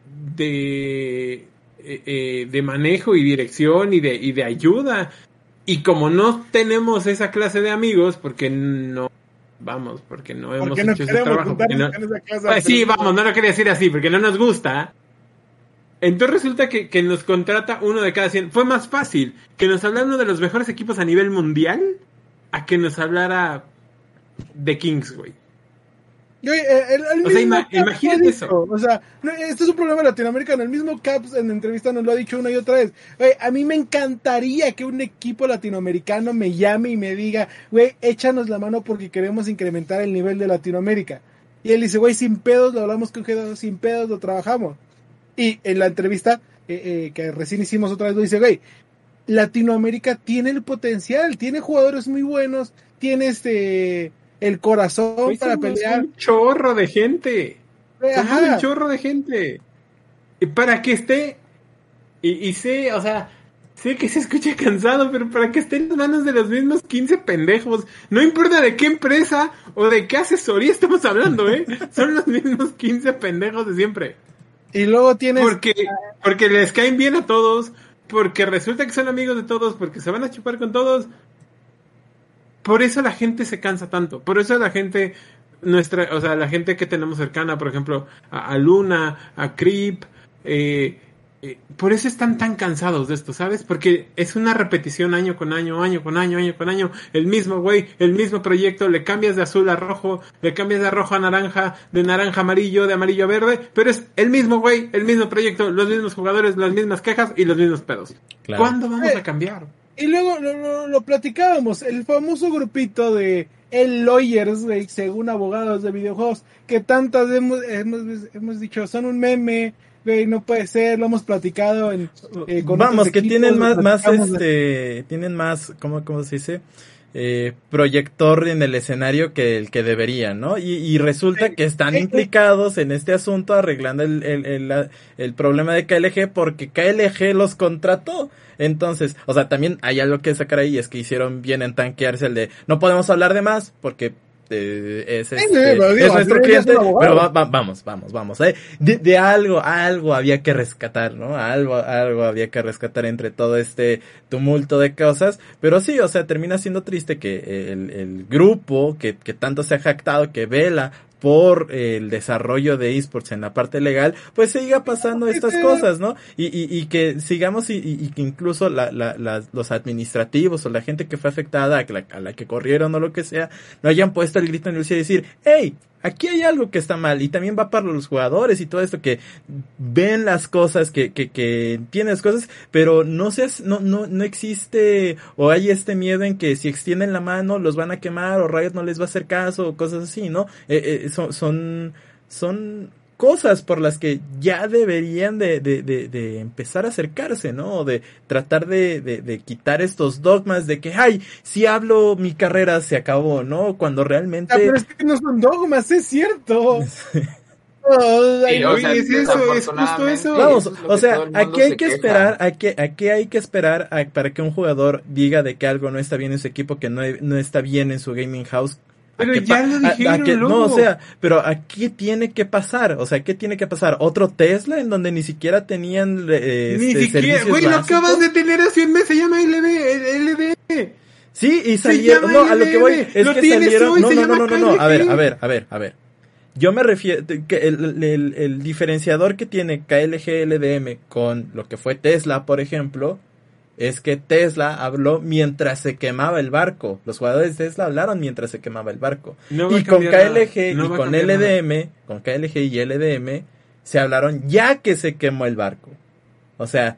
manejo y dirección y de ayuda. Y como no tenemos esa clase de amigos, porque no hemos hecho ese trabajo. Pues sí, vamos, no lo quería decir así, porque no nos gusta. Entonces resulta que nos contrata uno de cada 100. Fue más fácil que nos hablara uno de los mejores equipos a nivel mundial a que nos hablara de Kings, güey. O sea, imagínate eso. O sea, este es un problema latinoamericano. El mismo Caps en entrevista nos lo ha dicho una y otra vez. Güey, a mí me encantaría que un equipo latinoamericano me llame y me diga, güey, échanos la mano porque queremos incrementar el nivel de Latinoamérica. Y él dice, güey, sin pedos lo hablamos con G2, sin pedos lo trabajamos. Y en la entrevista que recién hicimos otra vez lo dice, güey, Latinoamérica tiene el potencial, tiene jugadores muy buenos, tiene el corazón, pues para pelear. Un chorro de gente. Un chorro de gente. Y para que esté. Y sé, o sea, sé que se escucha cansado, pero para que esté en las manos de los mismos 15 pendejos. No importa de qué empresa o de qué asesoría estamos hablando, Son los mismos 15 pendejos de siempre. Y luego tienes... Porque les caen bien a todos, porque resulta que son amigos de todos, porque se van a chupar con todos. Por eso la gente se cansa tanto. Por eso la gente, la gente que tenemos cercana, por ejemplo, a Luna, a Creep, por eso están tan cansados de esto, ¿sabes? Porque es una repetición año con año, año con año, año con año. El mismo güey, el mismo proyecto, le cambias de azul a rojo, le cambias de rojo a naranja, de naranja a amarillo, de amarillo a verde, pero es el mismo güey, el mismo proyecto, los mismos jugadores, las mismas quejas y los mismos pedos. Claro. ¿Cuándo vamos a cambiar? Y luego lo platicábamos, el famoso grupito de el lawyers, güey, según abogados de videojuegos, que tantas hemos dicho, son un meme, güey, no puede ser, lo hemos platicado con vamos, que equipos, tienen más, ¿cómo se dice? Proyector en el escenario que el que deberían, ¿no? Y resulta que están implicados en este asunto arreglando el problema de KLG porque KLG los contrató. Entonces, o sea, también hay algo que sacar ahí, es que hicieron bien en tanquearse el de no podemos hablar de más porque es nuestro cliente, pero vamos, de algo había que rescatar, ¿no? Algo había que rescatar entre todo este tumulto de cosas, pero sí, o sea, termina siendo triste que el grupo que tanto se ha jactado, que vela por el desarrollo de esports en la parte legal, pues siga pasando estas cosas, ¿no? Y que sigamos y que incluso los administrativos o la gente que fue afectada, a la que corrieron o lo que sea, no hayan puesto el grito en el cielo y decir, hey, aquí hay algo que está mal, y también va para los jugadores y todo esto, que ven las cosas, que entienden las cosas, pero no existe, o hay este miedo en que si extienden la mano los van a quemar, o Riot no les va a hacer caso, o cosas así, ¿no? Son cosas por las que ya deberían de empezar a acercarse, ¿no? O de tratar de quitar estos dogmas de que, ay, si hablo mi carrera se acabó, ¿no? Cuando realmente... pero es que no son dogmas, es cierto. Es justo eso. Vamos, o sea, aquí hay que esperar, aquí hay que esperar para que un jugador diga de que algo no está bien en su equipo, que no está bien en su gaming house. Pero ya lo dijeron, no, o sea, pero aquí tiene que pasar, o sea, ¿qué tiene que pasar? ¿Otro Tesla en donde ni siquiera tenían ni siquiera, güey, lo acabas de tener hace un mes, se llama LD. Sí, y salieron, no, a lo que voy es que salieron, no, a ver. Yo me refiero que el diferenciador que tiene KLG LDM con lo que fue Tesla, por ejemplo, es que Tesla habló mientras se quemaba el barco. Los jugadores de Tesla hablaron mientras se quemaba el barco. Y con KLG y con LDM, con KLG y LDM, se hablaron ya que se quemó el barco. O sea,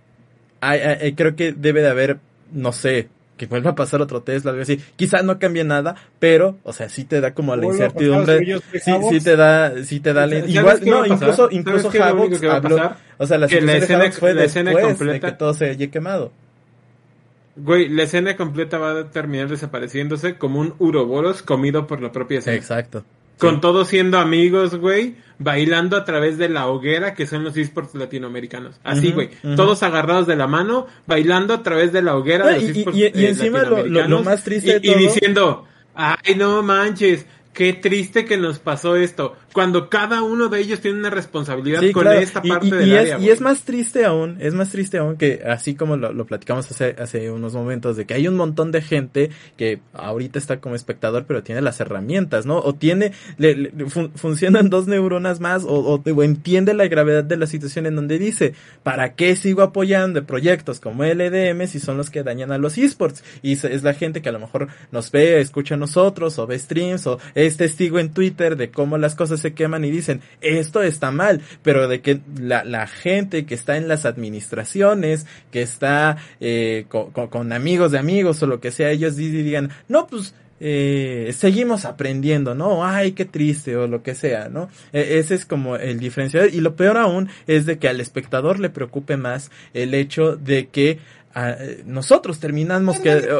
creo que debe de haber, no sé, que vuelva a pasar otro Tesla, algo así. Quizás no cambie nada, pero, o sea, sí te da como la incertidumbre. Sí te da igual, no, incluso Havoc habló, o sea, la situación de Havoc fue después de que todo se haya quemado. Güey, la escena completa va a terminar desapareciéndose como un uroboros comido por la propia escena. Exacto. Con todos siendo amigos, güey, bailando a través de la hoguera que son los esports latinoamericanos. Así, güey, todos agarrados de la mano, bailando a través de la hoguera de los esports y encima lo más triste de todo... Y diciendo, ay, no manches, qué triste que nos pasó esto. Cuando cada uno de ellos tiene una responsabilidad con esta parte del área. Y es más triste aún que así como lo platicamos hace unos momentos, de que hay un montón de gente que ahorita está como espectador, pero tiene las herramientas, ¿no? O tiene, funcionan dos neuronas más, o entiende la gravedad de la situación en donde dice, ¿para qué sigo apoyando proyectos como LDM si son los que dañan a los esports? Y es la gente que a lo mejor nos ve, escucha a nosotros, o ve streams, o es testigo en Twitter de cómo las cosas se queman y dicen, esto está mal, pero de que la gente que está en las administraciones, que está con amigos de amigos o lo que sea, ellos digan, no, pues seguimos aprendiendo, ¿no? Ay, qué triste o lo que sea, ¿no? Ese es como el diferenciador, y lo peor aún es de que al espectador le preocupe más el hecho de que nosotros terminamos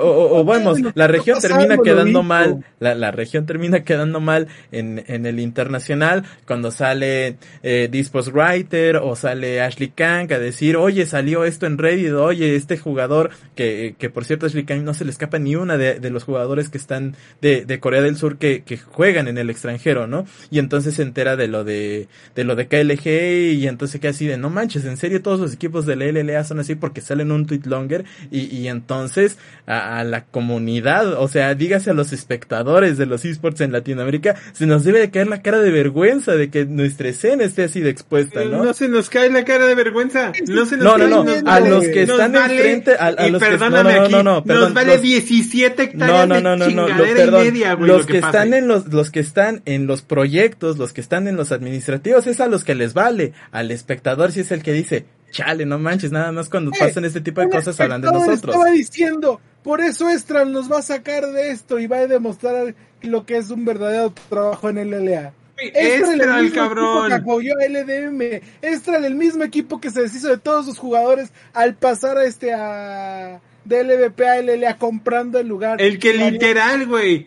la región termina quedando mal, la región termina quedando mal en el internacional cuando sale Dispos Writer o sale Ashley Kang a decir, oye, salió esto en Reddit, oye, este jugador que por cierto Ashley Kang no se le escapa ni una de los jugadores que están de Corea del Sur que juegan en el extranjero, ¿no? Y entonces se entera de lo de KLG y entonces queda así de, no manches, en serio todos los equipos de la LLA son así porque salen un tweet longer y entonces a la comunidad, o sea, dígase a los espectadores de los esports en Latinoamérica, se nos debe de caer la cara de vergüenza de que nuestra escena esté así de expuesta, ¿no? No se nos cae la cara de vergüenza, a los que están enfrente, a los que nos vale 17 hectáreas de chingadera y media, güey, los que están en los que están en los proyectos, los que están en los administrativos, es a los que les vale, al espectador si es el que dice, chale, no manches, nada más cuando pasan este tipo de cosas hablan de nosotros. Estaba diciendo, por eso Estral nos va a sacar de esto y va a demostrar lo que es un verdadero trabajo en LLA. Estral, cabrón. Que apoyó a LDM. Estral, el mismo equipo que se deshizo de todos sus jugadores al pasar a de LVP a LLA comprando el lugar. El que literal, güey.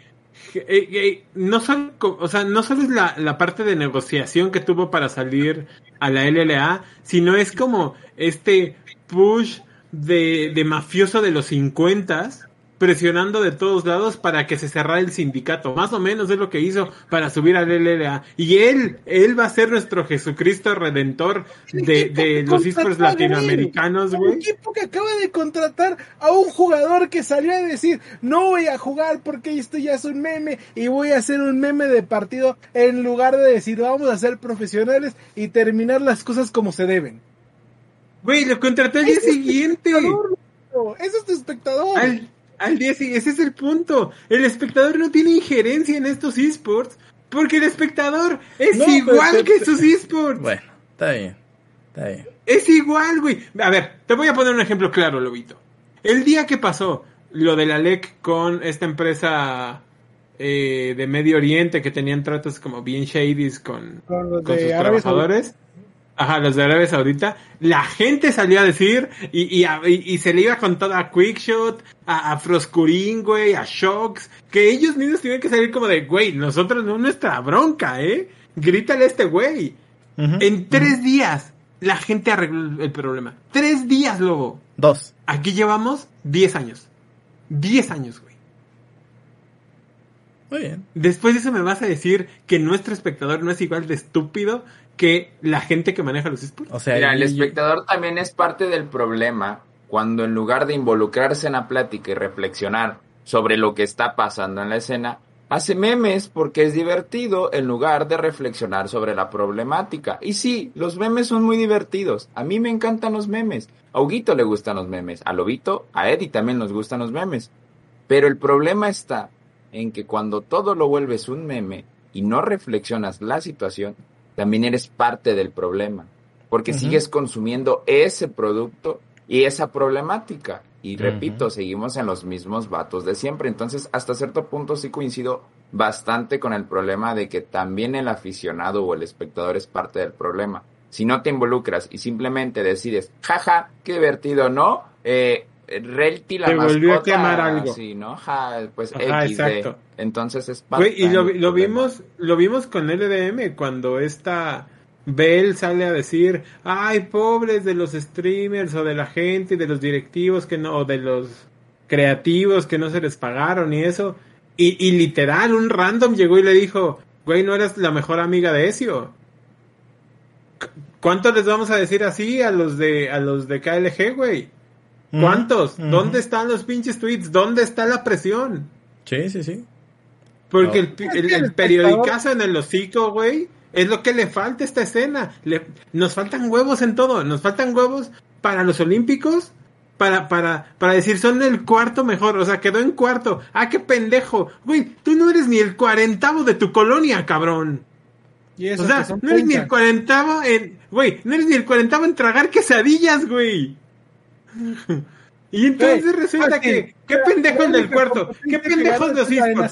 No solo es la parte de negociación que tuvo para salir a la LLA, sino es como este push de mafioso de los 50s presionando de todos lados para que se cerrara el sindicato. Más o menos es lo que hizo para subir al LLA. Y él va a ser nuestro Jesucristo redentor de los esports latinoamericanos, güey. Un equipo que acaba de contratar a un jugador que salió a decir, no voy a jugar porque esto ya es un meme y voy a hacer un meme de partido, en lugar de decir, vamos a ser profesionales y terminar las cosas como se deben. Güey, lo contrató el día siguiente. Ese es tu espectador. Al día siguiente, ese es el punto. El espectador no tiene injerencia en estos esports porque el espectador es igual que sus esports. Bueno, está bien. Es igual, güey. A ver, te voy a poner un ejemplo claro, Lobito. El día que pasó lo de la LEC con esta empresa de Medio Oriente que tenían tratos como bien shadies con sus trabajadores. Ajá, los de Arabia Saudita, la gente salió a decir y se le iba con todo a Quickshot, a Froskurin, güey, a Shocks, que ellos mismos tienen que salir como de, güey, nosotros no es nuestra bronca, grítale a este güey. En 3 días la gente arregló el problema. 3 días, Lobo. 2. Aquí llevamos 10 años. 10 años, güey. Muy bien. Después de eso me vas a decir que nuestro espectador no es igual de estúpido que la gente que maneja los esports. O sea, mira, el espectador también es parte del problema cuando en lugar de involucrarse en la plática y reflexionar sobre lo que está pasando en la escena, hace memes porque es divertido en lugar de reflexionar sobre la problemática. Y sí, los memes son muy divertidos. A mí me encantan los memes. A Huguito le gustan los memes. A Lobito, a Eddie también nos gustan los memes. Pero el problema está en que cuando todo lo vuelves un meme y no reflexionas la situación, también eres parte del problema, porque sigues consumiendo ese producto y esa problemática. Y repito, seguimos en los mismos vatos de siempre. Entonces, hasta cierto punto sí coincido bastante con el problema de que también el aficionado o el espectador es parte del problema. Si no te involucras y simplemente decides, jaja, qué divertido, ¿no? Relti la te mascota, volvió a quemar algo. Sí, ¿no? Pues ajá, XD. exacto. Entonces es parte. Güey, y lo vimos con LDM cuando esta Bell sale a decir, ay, pobres de los streamers o de la gente y de los directivos que no, o de los creativos que no se les pagaron y eso. Y literal, un random llegó y le dijo, güey, no eres la mejor amiga de Ezio. ¿Cuántos les vamos a decir así a los de KLG, güey? ¿Cuántos? ¿Dónde están los pinches tweets? ¿Dónde está la presión? Sí. Porque el periodicazo en el hocico, güey, es lo que le falta a esta escena. Nos faltan huevos en todo. Nos faltan huevos para los olímpicos, para decir son el cuarto mejor. O sea, quedó en cuarto. ¡Ah, qué pendejo! Güey, tú no eres ni el 40º de tu colonia, cabrón. Y eso o sea, no eres ni el 40º en... Güey, no eres ni el 40º en tragar quesadillas, güey. Y entonces resulta que... ¿Qué pendejo el del cuarto? ¿Qué pendejo los esports?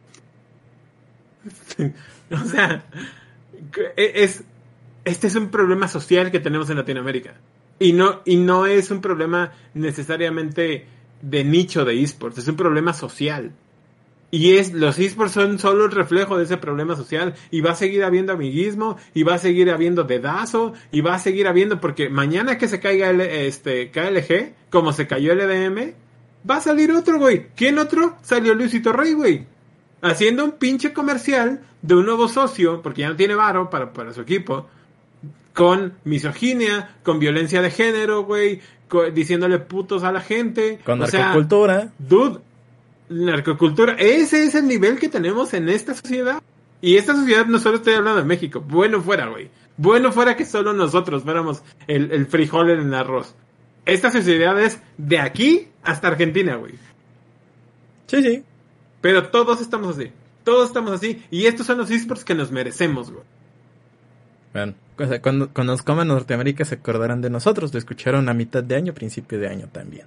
O sea, este es un problema social que tenemos en Latinoamérica. Y no es un problema necesariamente de nicho de esports, es un problema social. Y los esports son solo el reflejo de ese problema social. Y va a seguir habiendo amiguismo, y va a seguir habiendo dedazo, y va a seguir habiendo, porque mañana que se caiga KLG, como se cayó el EDM, va a salir otro, güey. ¿Quién otro? Salió Luisito Rey, güey. Haciendo un pinche comercial de un nuevo socio, porque ya no tiene varo para su equipo, con misoginia, con violencia de género, güey, diciéndole putos a la gente. Con narcocultura. Dude, narcocultura. Ese es el nivel que tenemos en esta sociedad. Y esta sociedad no solo estoy hablando de México. Bueno fuera, güey. Bueno fuera que solo nosotros fuéramos el frijol en el arroz. Esta sociedad es de aquí hasta Argentina, güey. Sí. Pero todos estamos así. Todos estamos así. Y estos son los esports que nos merecemos, güey. Bueno, cuando nos coman Norteamérica se acordarán de nosotros. Lo escucharon a mitad de año, principio de año también.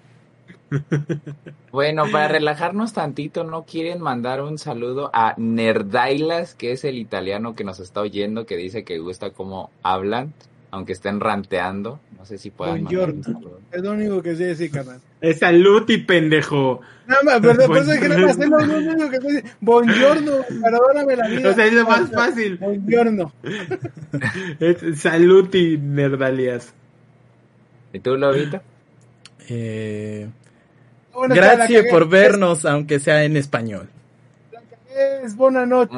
Bueno, para relajarnos tantito, ¿no quieren mandar un saludo a Nerdailas, que es el italiano que nos está oyendo, que dice que gusta cómo hablan, aunque estén ranteando? No sé si puedan mandar un saludo. Es lo único que sé decir, carnal. Es saluti, pendejo. Nada más, perdón, por eso es que nada más es lo único que sé decir. Buongiorno, perdóname la vida. O sea, es lo más fácil. Buongiorno. Saluti, Nerdalias. ¿Y tú, Lobito? Bueno, gracias por vernos, aunque sea en español. Es buena noche.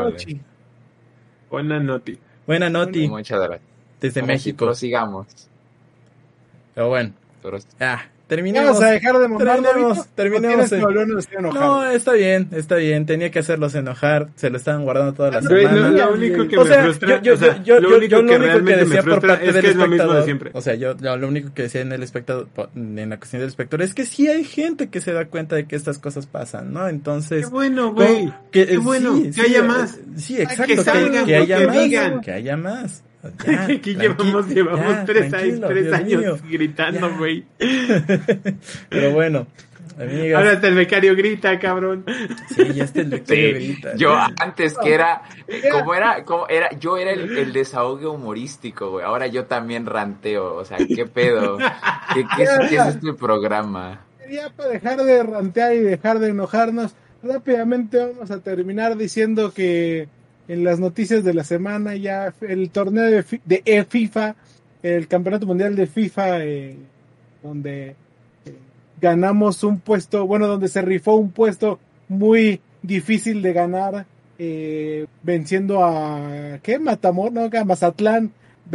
Buena noti. Buena noti. Muchas gracias. Desde ahora México. Sí, prosigamos. Pero bueno. Terminemos. Vamos a dejar de mamar, terminemos. No, está bien. Tenía que hacerlos enojar. Se lo estaban guardando toda la semana. Lo único que me frustra. Lo único que realmente me frustra es que es lo mismo de siempre. O sea, yo lo único que decía en el espectador, en la cuestión del espectador, es que sí hay gente que se da cuenta de que estas cosas pasan, ¿no? Entonces. Qué bueno, güey. Qué bueno. Que haya más. Sí, exacto. Que salgan, que haya más. Digan. Que haya más. Ya, aquí llevamos 3 años gritando, güey. Pero bueno, amigas. Ahora hasta el becario grita, cabrón. Sí, ya está el becario grita. Yo antes que era, yo era el desahogue humorístico, güey. Ahora yo también ranteo, o sea, ¿qué pedo? ¿Qué es este programa? Ya para dejar de rantear y dejar de enojarnos, rápidamente vamos a terminar diciendo que en las noticias de la semana ya el torneo de FIFA, el campeonato mundial de FIFA, donde ganamos un puesto, donde se rifó un puesto muy difícil de ganar, venciendo a Mazatlán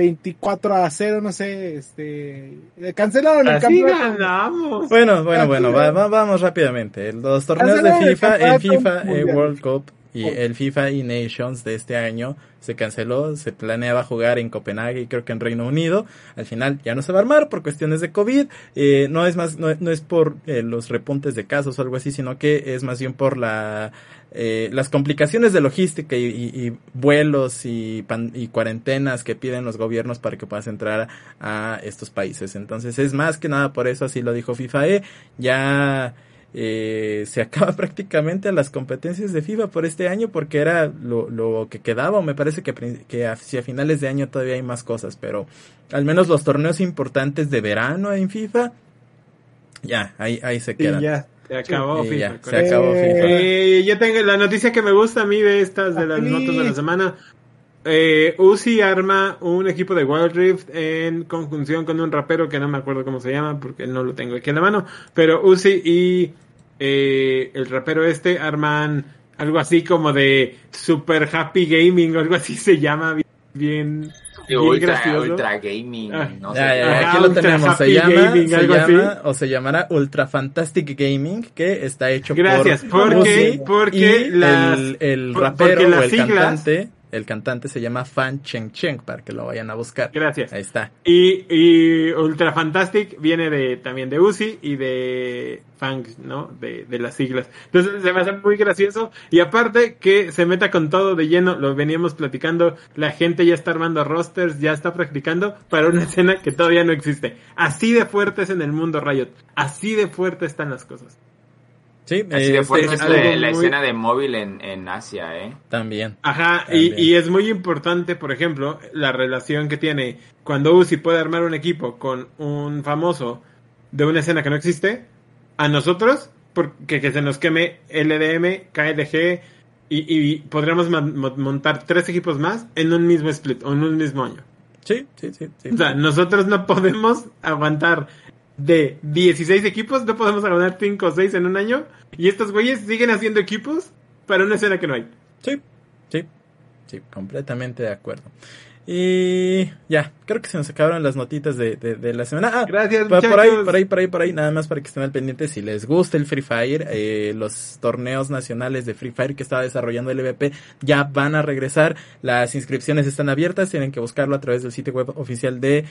24-0, no sé, cancelaron el campeonato. Ganamos. Bueno, vamos rápidamente. Los torneos de FIFA, el FIFA World Cup y el FIFA eNations de este año se canceló, se planeaba jugar en Copenhague y creo que en Reino Unido. Al final ya no se va a armar por cuestiones de COVID. No es por los repuntes de casos o algo así, sino que es más bien por las complicaciones de logística y vuelos y cuarentenas que piden los gobiernos para que puedas entrar a estos países. Entonces es más que nada por eso, así lo dijo FIFA. Ya se acaba prácticamente las competencias de FIFA por este año, porque era lo que quedaba, o me parece que hacia finales de año todavía hay más cosas, pero al menos los torneos importantes de verano en FIFA ya ahí se quedan. Ya. Se acabó FIFA. Se acabó FIFA. Yo tengo la noticia que me gusta a mí de estas, de las notas de la semana. Uzi arma un equipo de Wild Rift en conjunción con un rapero que no me acuerdo cómo se llama porque no lo tengo aquí en la mano, pero Uzi y el rapero arman algo así como de Super Happy Gaming o algo así se llama, bien Ultra Gaming, no sé. Aquí lo tenemos, se llamará Ultra Fantastic Gaming, que está hecho por Uzi, porque el rapero o el cantante se llama Fan Cheng Cheng, para que lo vayan a buscar. Gracias. Ahí está. Y Ultra Fantastic viene también de Uzi y de Fang, ¿no? De las siglas. Entonces se me hace muy gracioso. Y aparte que se meta con todo de lleno, lo veníamos platicando, la gente ya está armando rosters, ya está practicando para una escena que todavía no existe. Así de fuerte es en el mundo Riot. Así de fuerte están las cosas. Sí, así de fuerte es es algo la muy- escena de móvil en Asia, También. Ajá, También. y es muy importante, por ejemplo, la relación que tiene cuando Uzi puede armar un equipo con un famoso de una escena que no existe, a nosotros, porque que se nos queme LDM, KLG, y podríamos montar 3 equipos más en un mismo split o en un mismo año. Sí. O sea, nosotros no podemos aguantar de 16 equipos, no podemos aguantar 5 o 6 en un año, y estos güeyes siguen haciendo equipos para una escena que no hay. Sí, completamente de acuerdo. Y ya, creo que se nos acabaron las notitas de la semana. Gracias, por muchachos. por ahí, nada más para que estén al pendiente, si les gusta el Free Fire, los torneos nacionales de Free Fire que estaba desarrollando el EVP ya van a regresar, las inscripciones están abiertas, tienen que buscarlo a través del sitio web oficial de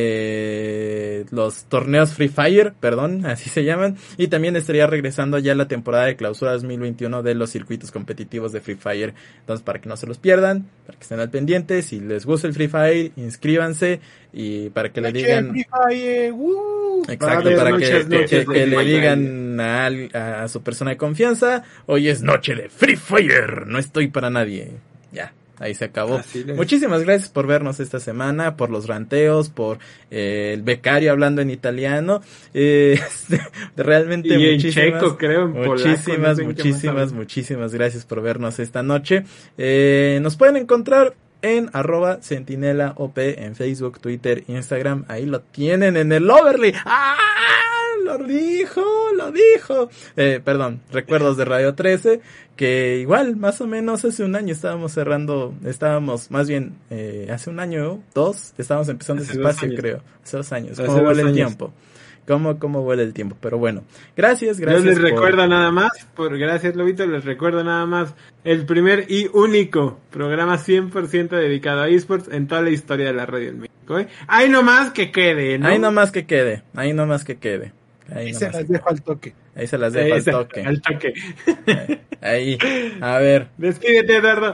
los torneos Free Fire, perdón, así se llaman, y también estaría regresando ya la temporada de clausura 2021 de los circuitos competitivos de Free Fire, entonces para que no se los pierdan, para que estén al pendiente, si les gusta el Free Fire, inscríbanse y para que le digan Free Fire, exacto, para que le digan a su persona de confianza, hoy es noche de Free Fire, no estoy para nadie. Ya, ahí se acabó. Muchísimas gracias por vernos esta semana, por los ranteos, por el becario hablando en italiano. Realmente y muchísimas, en checo, creo, en polaco, muchísimas gracias por vernos esta noche. Nos pueden encontrar en @sentinelaop en Facebook, Twitter, Instagram. Ahí lo tienen en el overlay. ¡Ah! Lo dijo. Perdón, recuerdos de Radio 13, que igual, más o menos hace un año más bien, hace un año, 2, estábamos empezando ese espacio, creo. Hace 2 años. ¿Cómo vuela el tiempo? ¿Cómo vuela el tiempo? Pero bueno, gracias. Yo les recuerdo nada más, gracias Lobito, les recuerdo nada más, el primer y único programa 100% dedicado a esports en toda la historia de la radio en México, ¿eh? Ahí nomás que quede, ¿no? Ahí nomás que quede. Ahí se las dejo al toque. Ahí se las dejo al toque. Ahí, a ver. Despídete, Eduardo.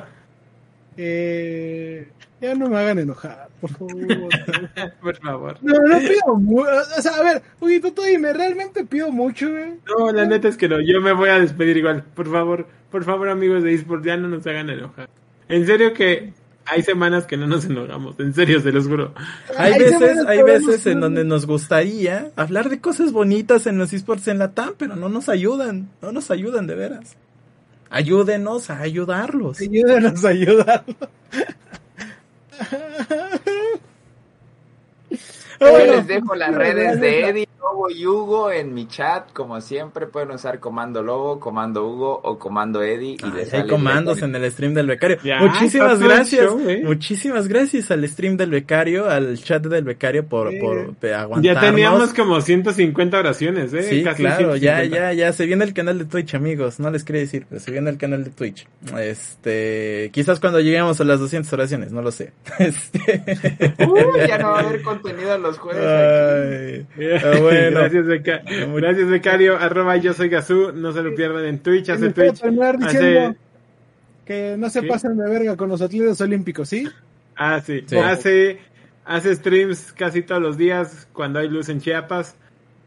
Ya no me hagan enojar, por favor. Por favor. No pido mucho. O sea, a ver, Huguito, tú dime, ¿realmente pido mucho, güey? No, la neta es que no. Yo me voy a despedir igual. Por favor, amigos de eSports, ya no nos hagan enojar. En serio que hay semanas que no nos enojamos. En serio, se los juro. Hay veces en donde nos gustaría hablar de cosas bonitas en los eSports en la TAM, pero no nos ayudan de veras. Ayúdenos a ayudarlos. Ayúdenos a ayudarlos. Yo les dejo las redes de Eddie, Lobo y Hugo en mi chat. Como siempre, pueden usar Comando Lobo, Comando Hugo o Comando Eddie. Y les hay comandos en el stream del becario. Ya, muchísimas gracias. Show, muchísimas gracias al stream del becario, al chat del becario por aguantarnos. Ya teníamos como 150 oraciones, Sí, casi claro, 150. ya. Se viene el canal de Twitch, amigos. No les quería decir, pero se viene el canal de Twitch. Quizás cuando lleguemos a las 200 oraciones, no lo sé. Ya no va a haber contenido a los jueves aquí. Bueno. Gracias, becario. @ yo soy Gazú. No se lo pierdan en Twitch. Hace Puedo Twitch. terminar diciendo que no se pasen de verga con los atletas olímpicos, ¿sí? Sí. Sí. Hace streams casi todos los días cuando hay luz en Chiapas.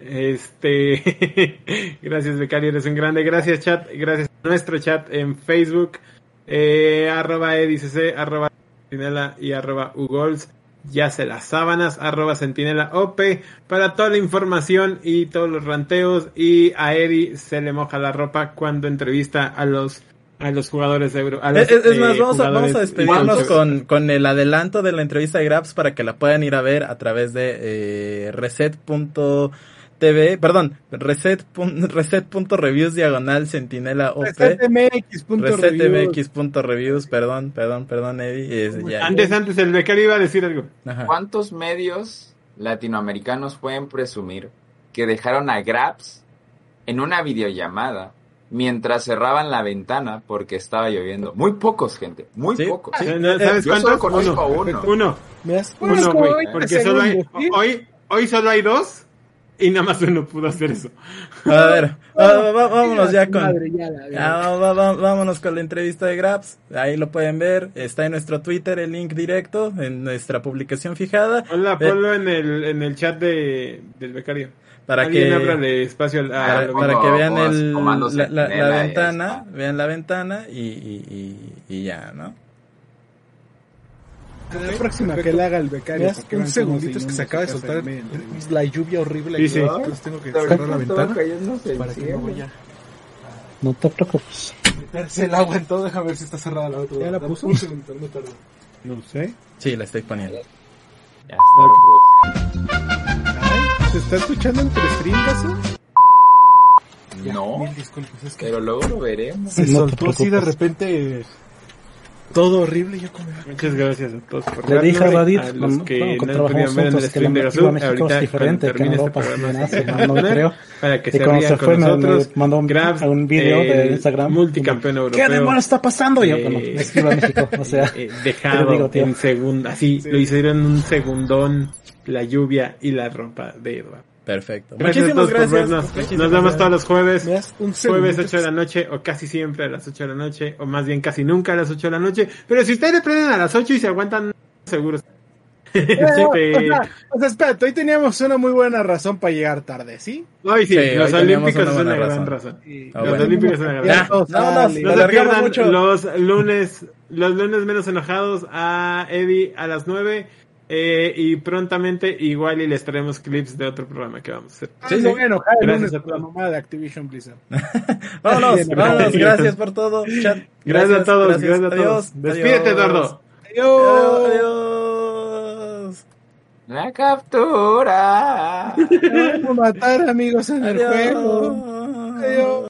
Gracias, becario, eres un grande. Gracias, chat. Gracias a nuestro chat en Facebook. @edicc, @sentinela y @ugols. Ya se las sábanas, @sentinelaop para toda la información y todos los ranteos. Y a Eddie se le moja la ropa cuando entrevista a los jugadores de Euro. Es más, vamos a despedirnos con el adelanto de la entrevista de Grabs para que la puedan ir a ver a través de reset.tv, perdón, reset.reviews /sentinela op. resetmx.reviews, perdón, Eddie. Antes el becario iba a decir algo. Ajá. ¿Cuántos medios latinoamericanos pueden presumir que dejaron a Grabs en una videollamada mientras cerraban la ventana porque estaba lloviendo? Muy pocos, gente, muy pocos. Sí. ¿Sabes Yo cuántos? solo conozco uno. Uno, güey, porque solo hoy solo hay 2 y nada más uno pudo hacer eso. A ver, vámonos ya con... Madre, vámonos con la entrevista de Grabs. Ahí lo pueden ver. Está en nuestro Twitter el link directo, en nuestra publicación fijada. Ponlo en el chat del becario. Para Alguien que ábrale espacio para que vean la ventana, esto. vean la ventana y ya, ¿no? La próxima que le haga el becario. Un segundito, es que se acaba de soltar la lluvia horrible. Sí. Entonces tengo que cerrar la ventana para que no vaya. No te preocupes. Meterse el agua en todo, déjame ver si está cerrada la otra. ¿Ya la puso? Un segundo, no tarda. No sé. Sí, la estoy poniendo. Ya está reproduciendo. Ay, ¿se está escuchando entre stream, Gaso? No, Mil disculpas, es que pero luego lo veremos. se No te soltó así de preocupes. repente todo horrible. Yo como... Muchas gracias a todos por Le dije a vernos, Radit, a los que que no trabajamos pudieron ver en el juntos, que stream de la Gazoo, México es ahorita diferente, cuando que termine no este va a programa pasar se nada, van a no poner creo. para que Y se cuando rían se con fue nosotros. me mandó Grabs, un video de Instagram. multicampeón europeo. ¿Qué demonios está pasando? Y yo, bueno, Eh, escribo a México, o sea, dejado te digo, tío. en segundo, así lo hicieron un segundón, la lluvia y la ropa de Edward. Perfecto. Gracias a Muchísimas todos por gracias. vernos. Muchísimas Nos vemos gracias. todos los jueves. Me das un segundo. Jueves 8 de la noche, o casi siempre a las 8 de la noche, o más bien casi nunca a las 8 de la noche. Pero si ustedes le prenden a las 8 y se aguantan, seguros. O sea, espérate, hoy teníamos una muy buena razón para llegar tarde, ¿sí? Hoy sí, Sí, los hoy teníamos Olímpicos una es buena una gran razón. razón. Ah, Los bueno. Olímpicos es una gran Ya, razón. vámonos, No nos se alargamos pierdan mucho. los lunes menos enojados a Eddie a las 9. Y prontamente igual y les traemos clips de otro programa que vamos a hacer. Sí, Me sí. voy a enojar el Gracias lunes a por la todos. mamá de Activision Blizzard. Vámonos, Bien, vámonos. Gracias por todo, chat. Gracias a todos, gracias. gracias a todos. Adiós. Despídete, Adiós. Eduardo. Adiós. Adiós. La captura. Te vamos a matar, amigos, en el juego. Adiós. Adiós.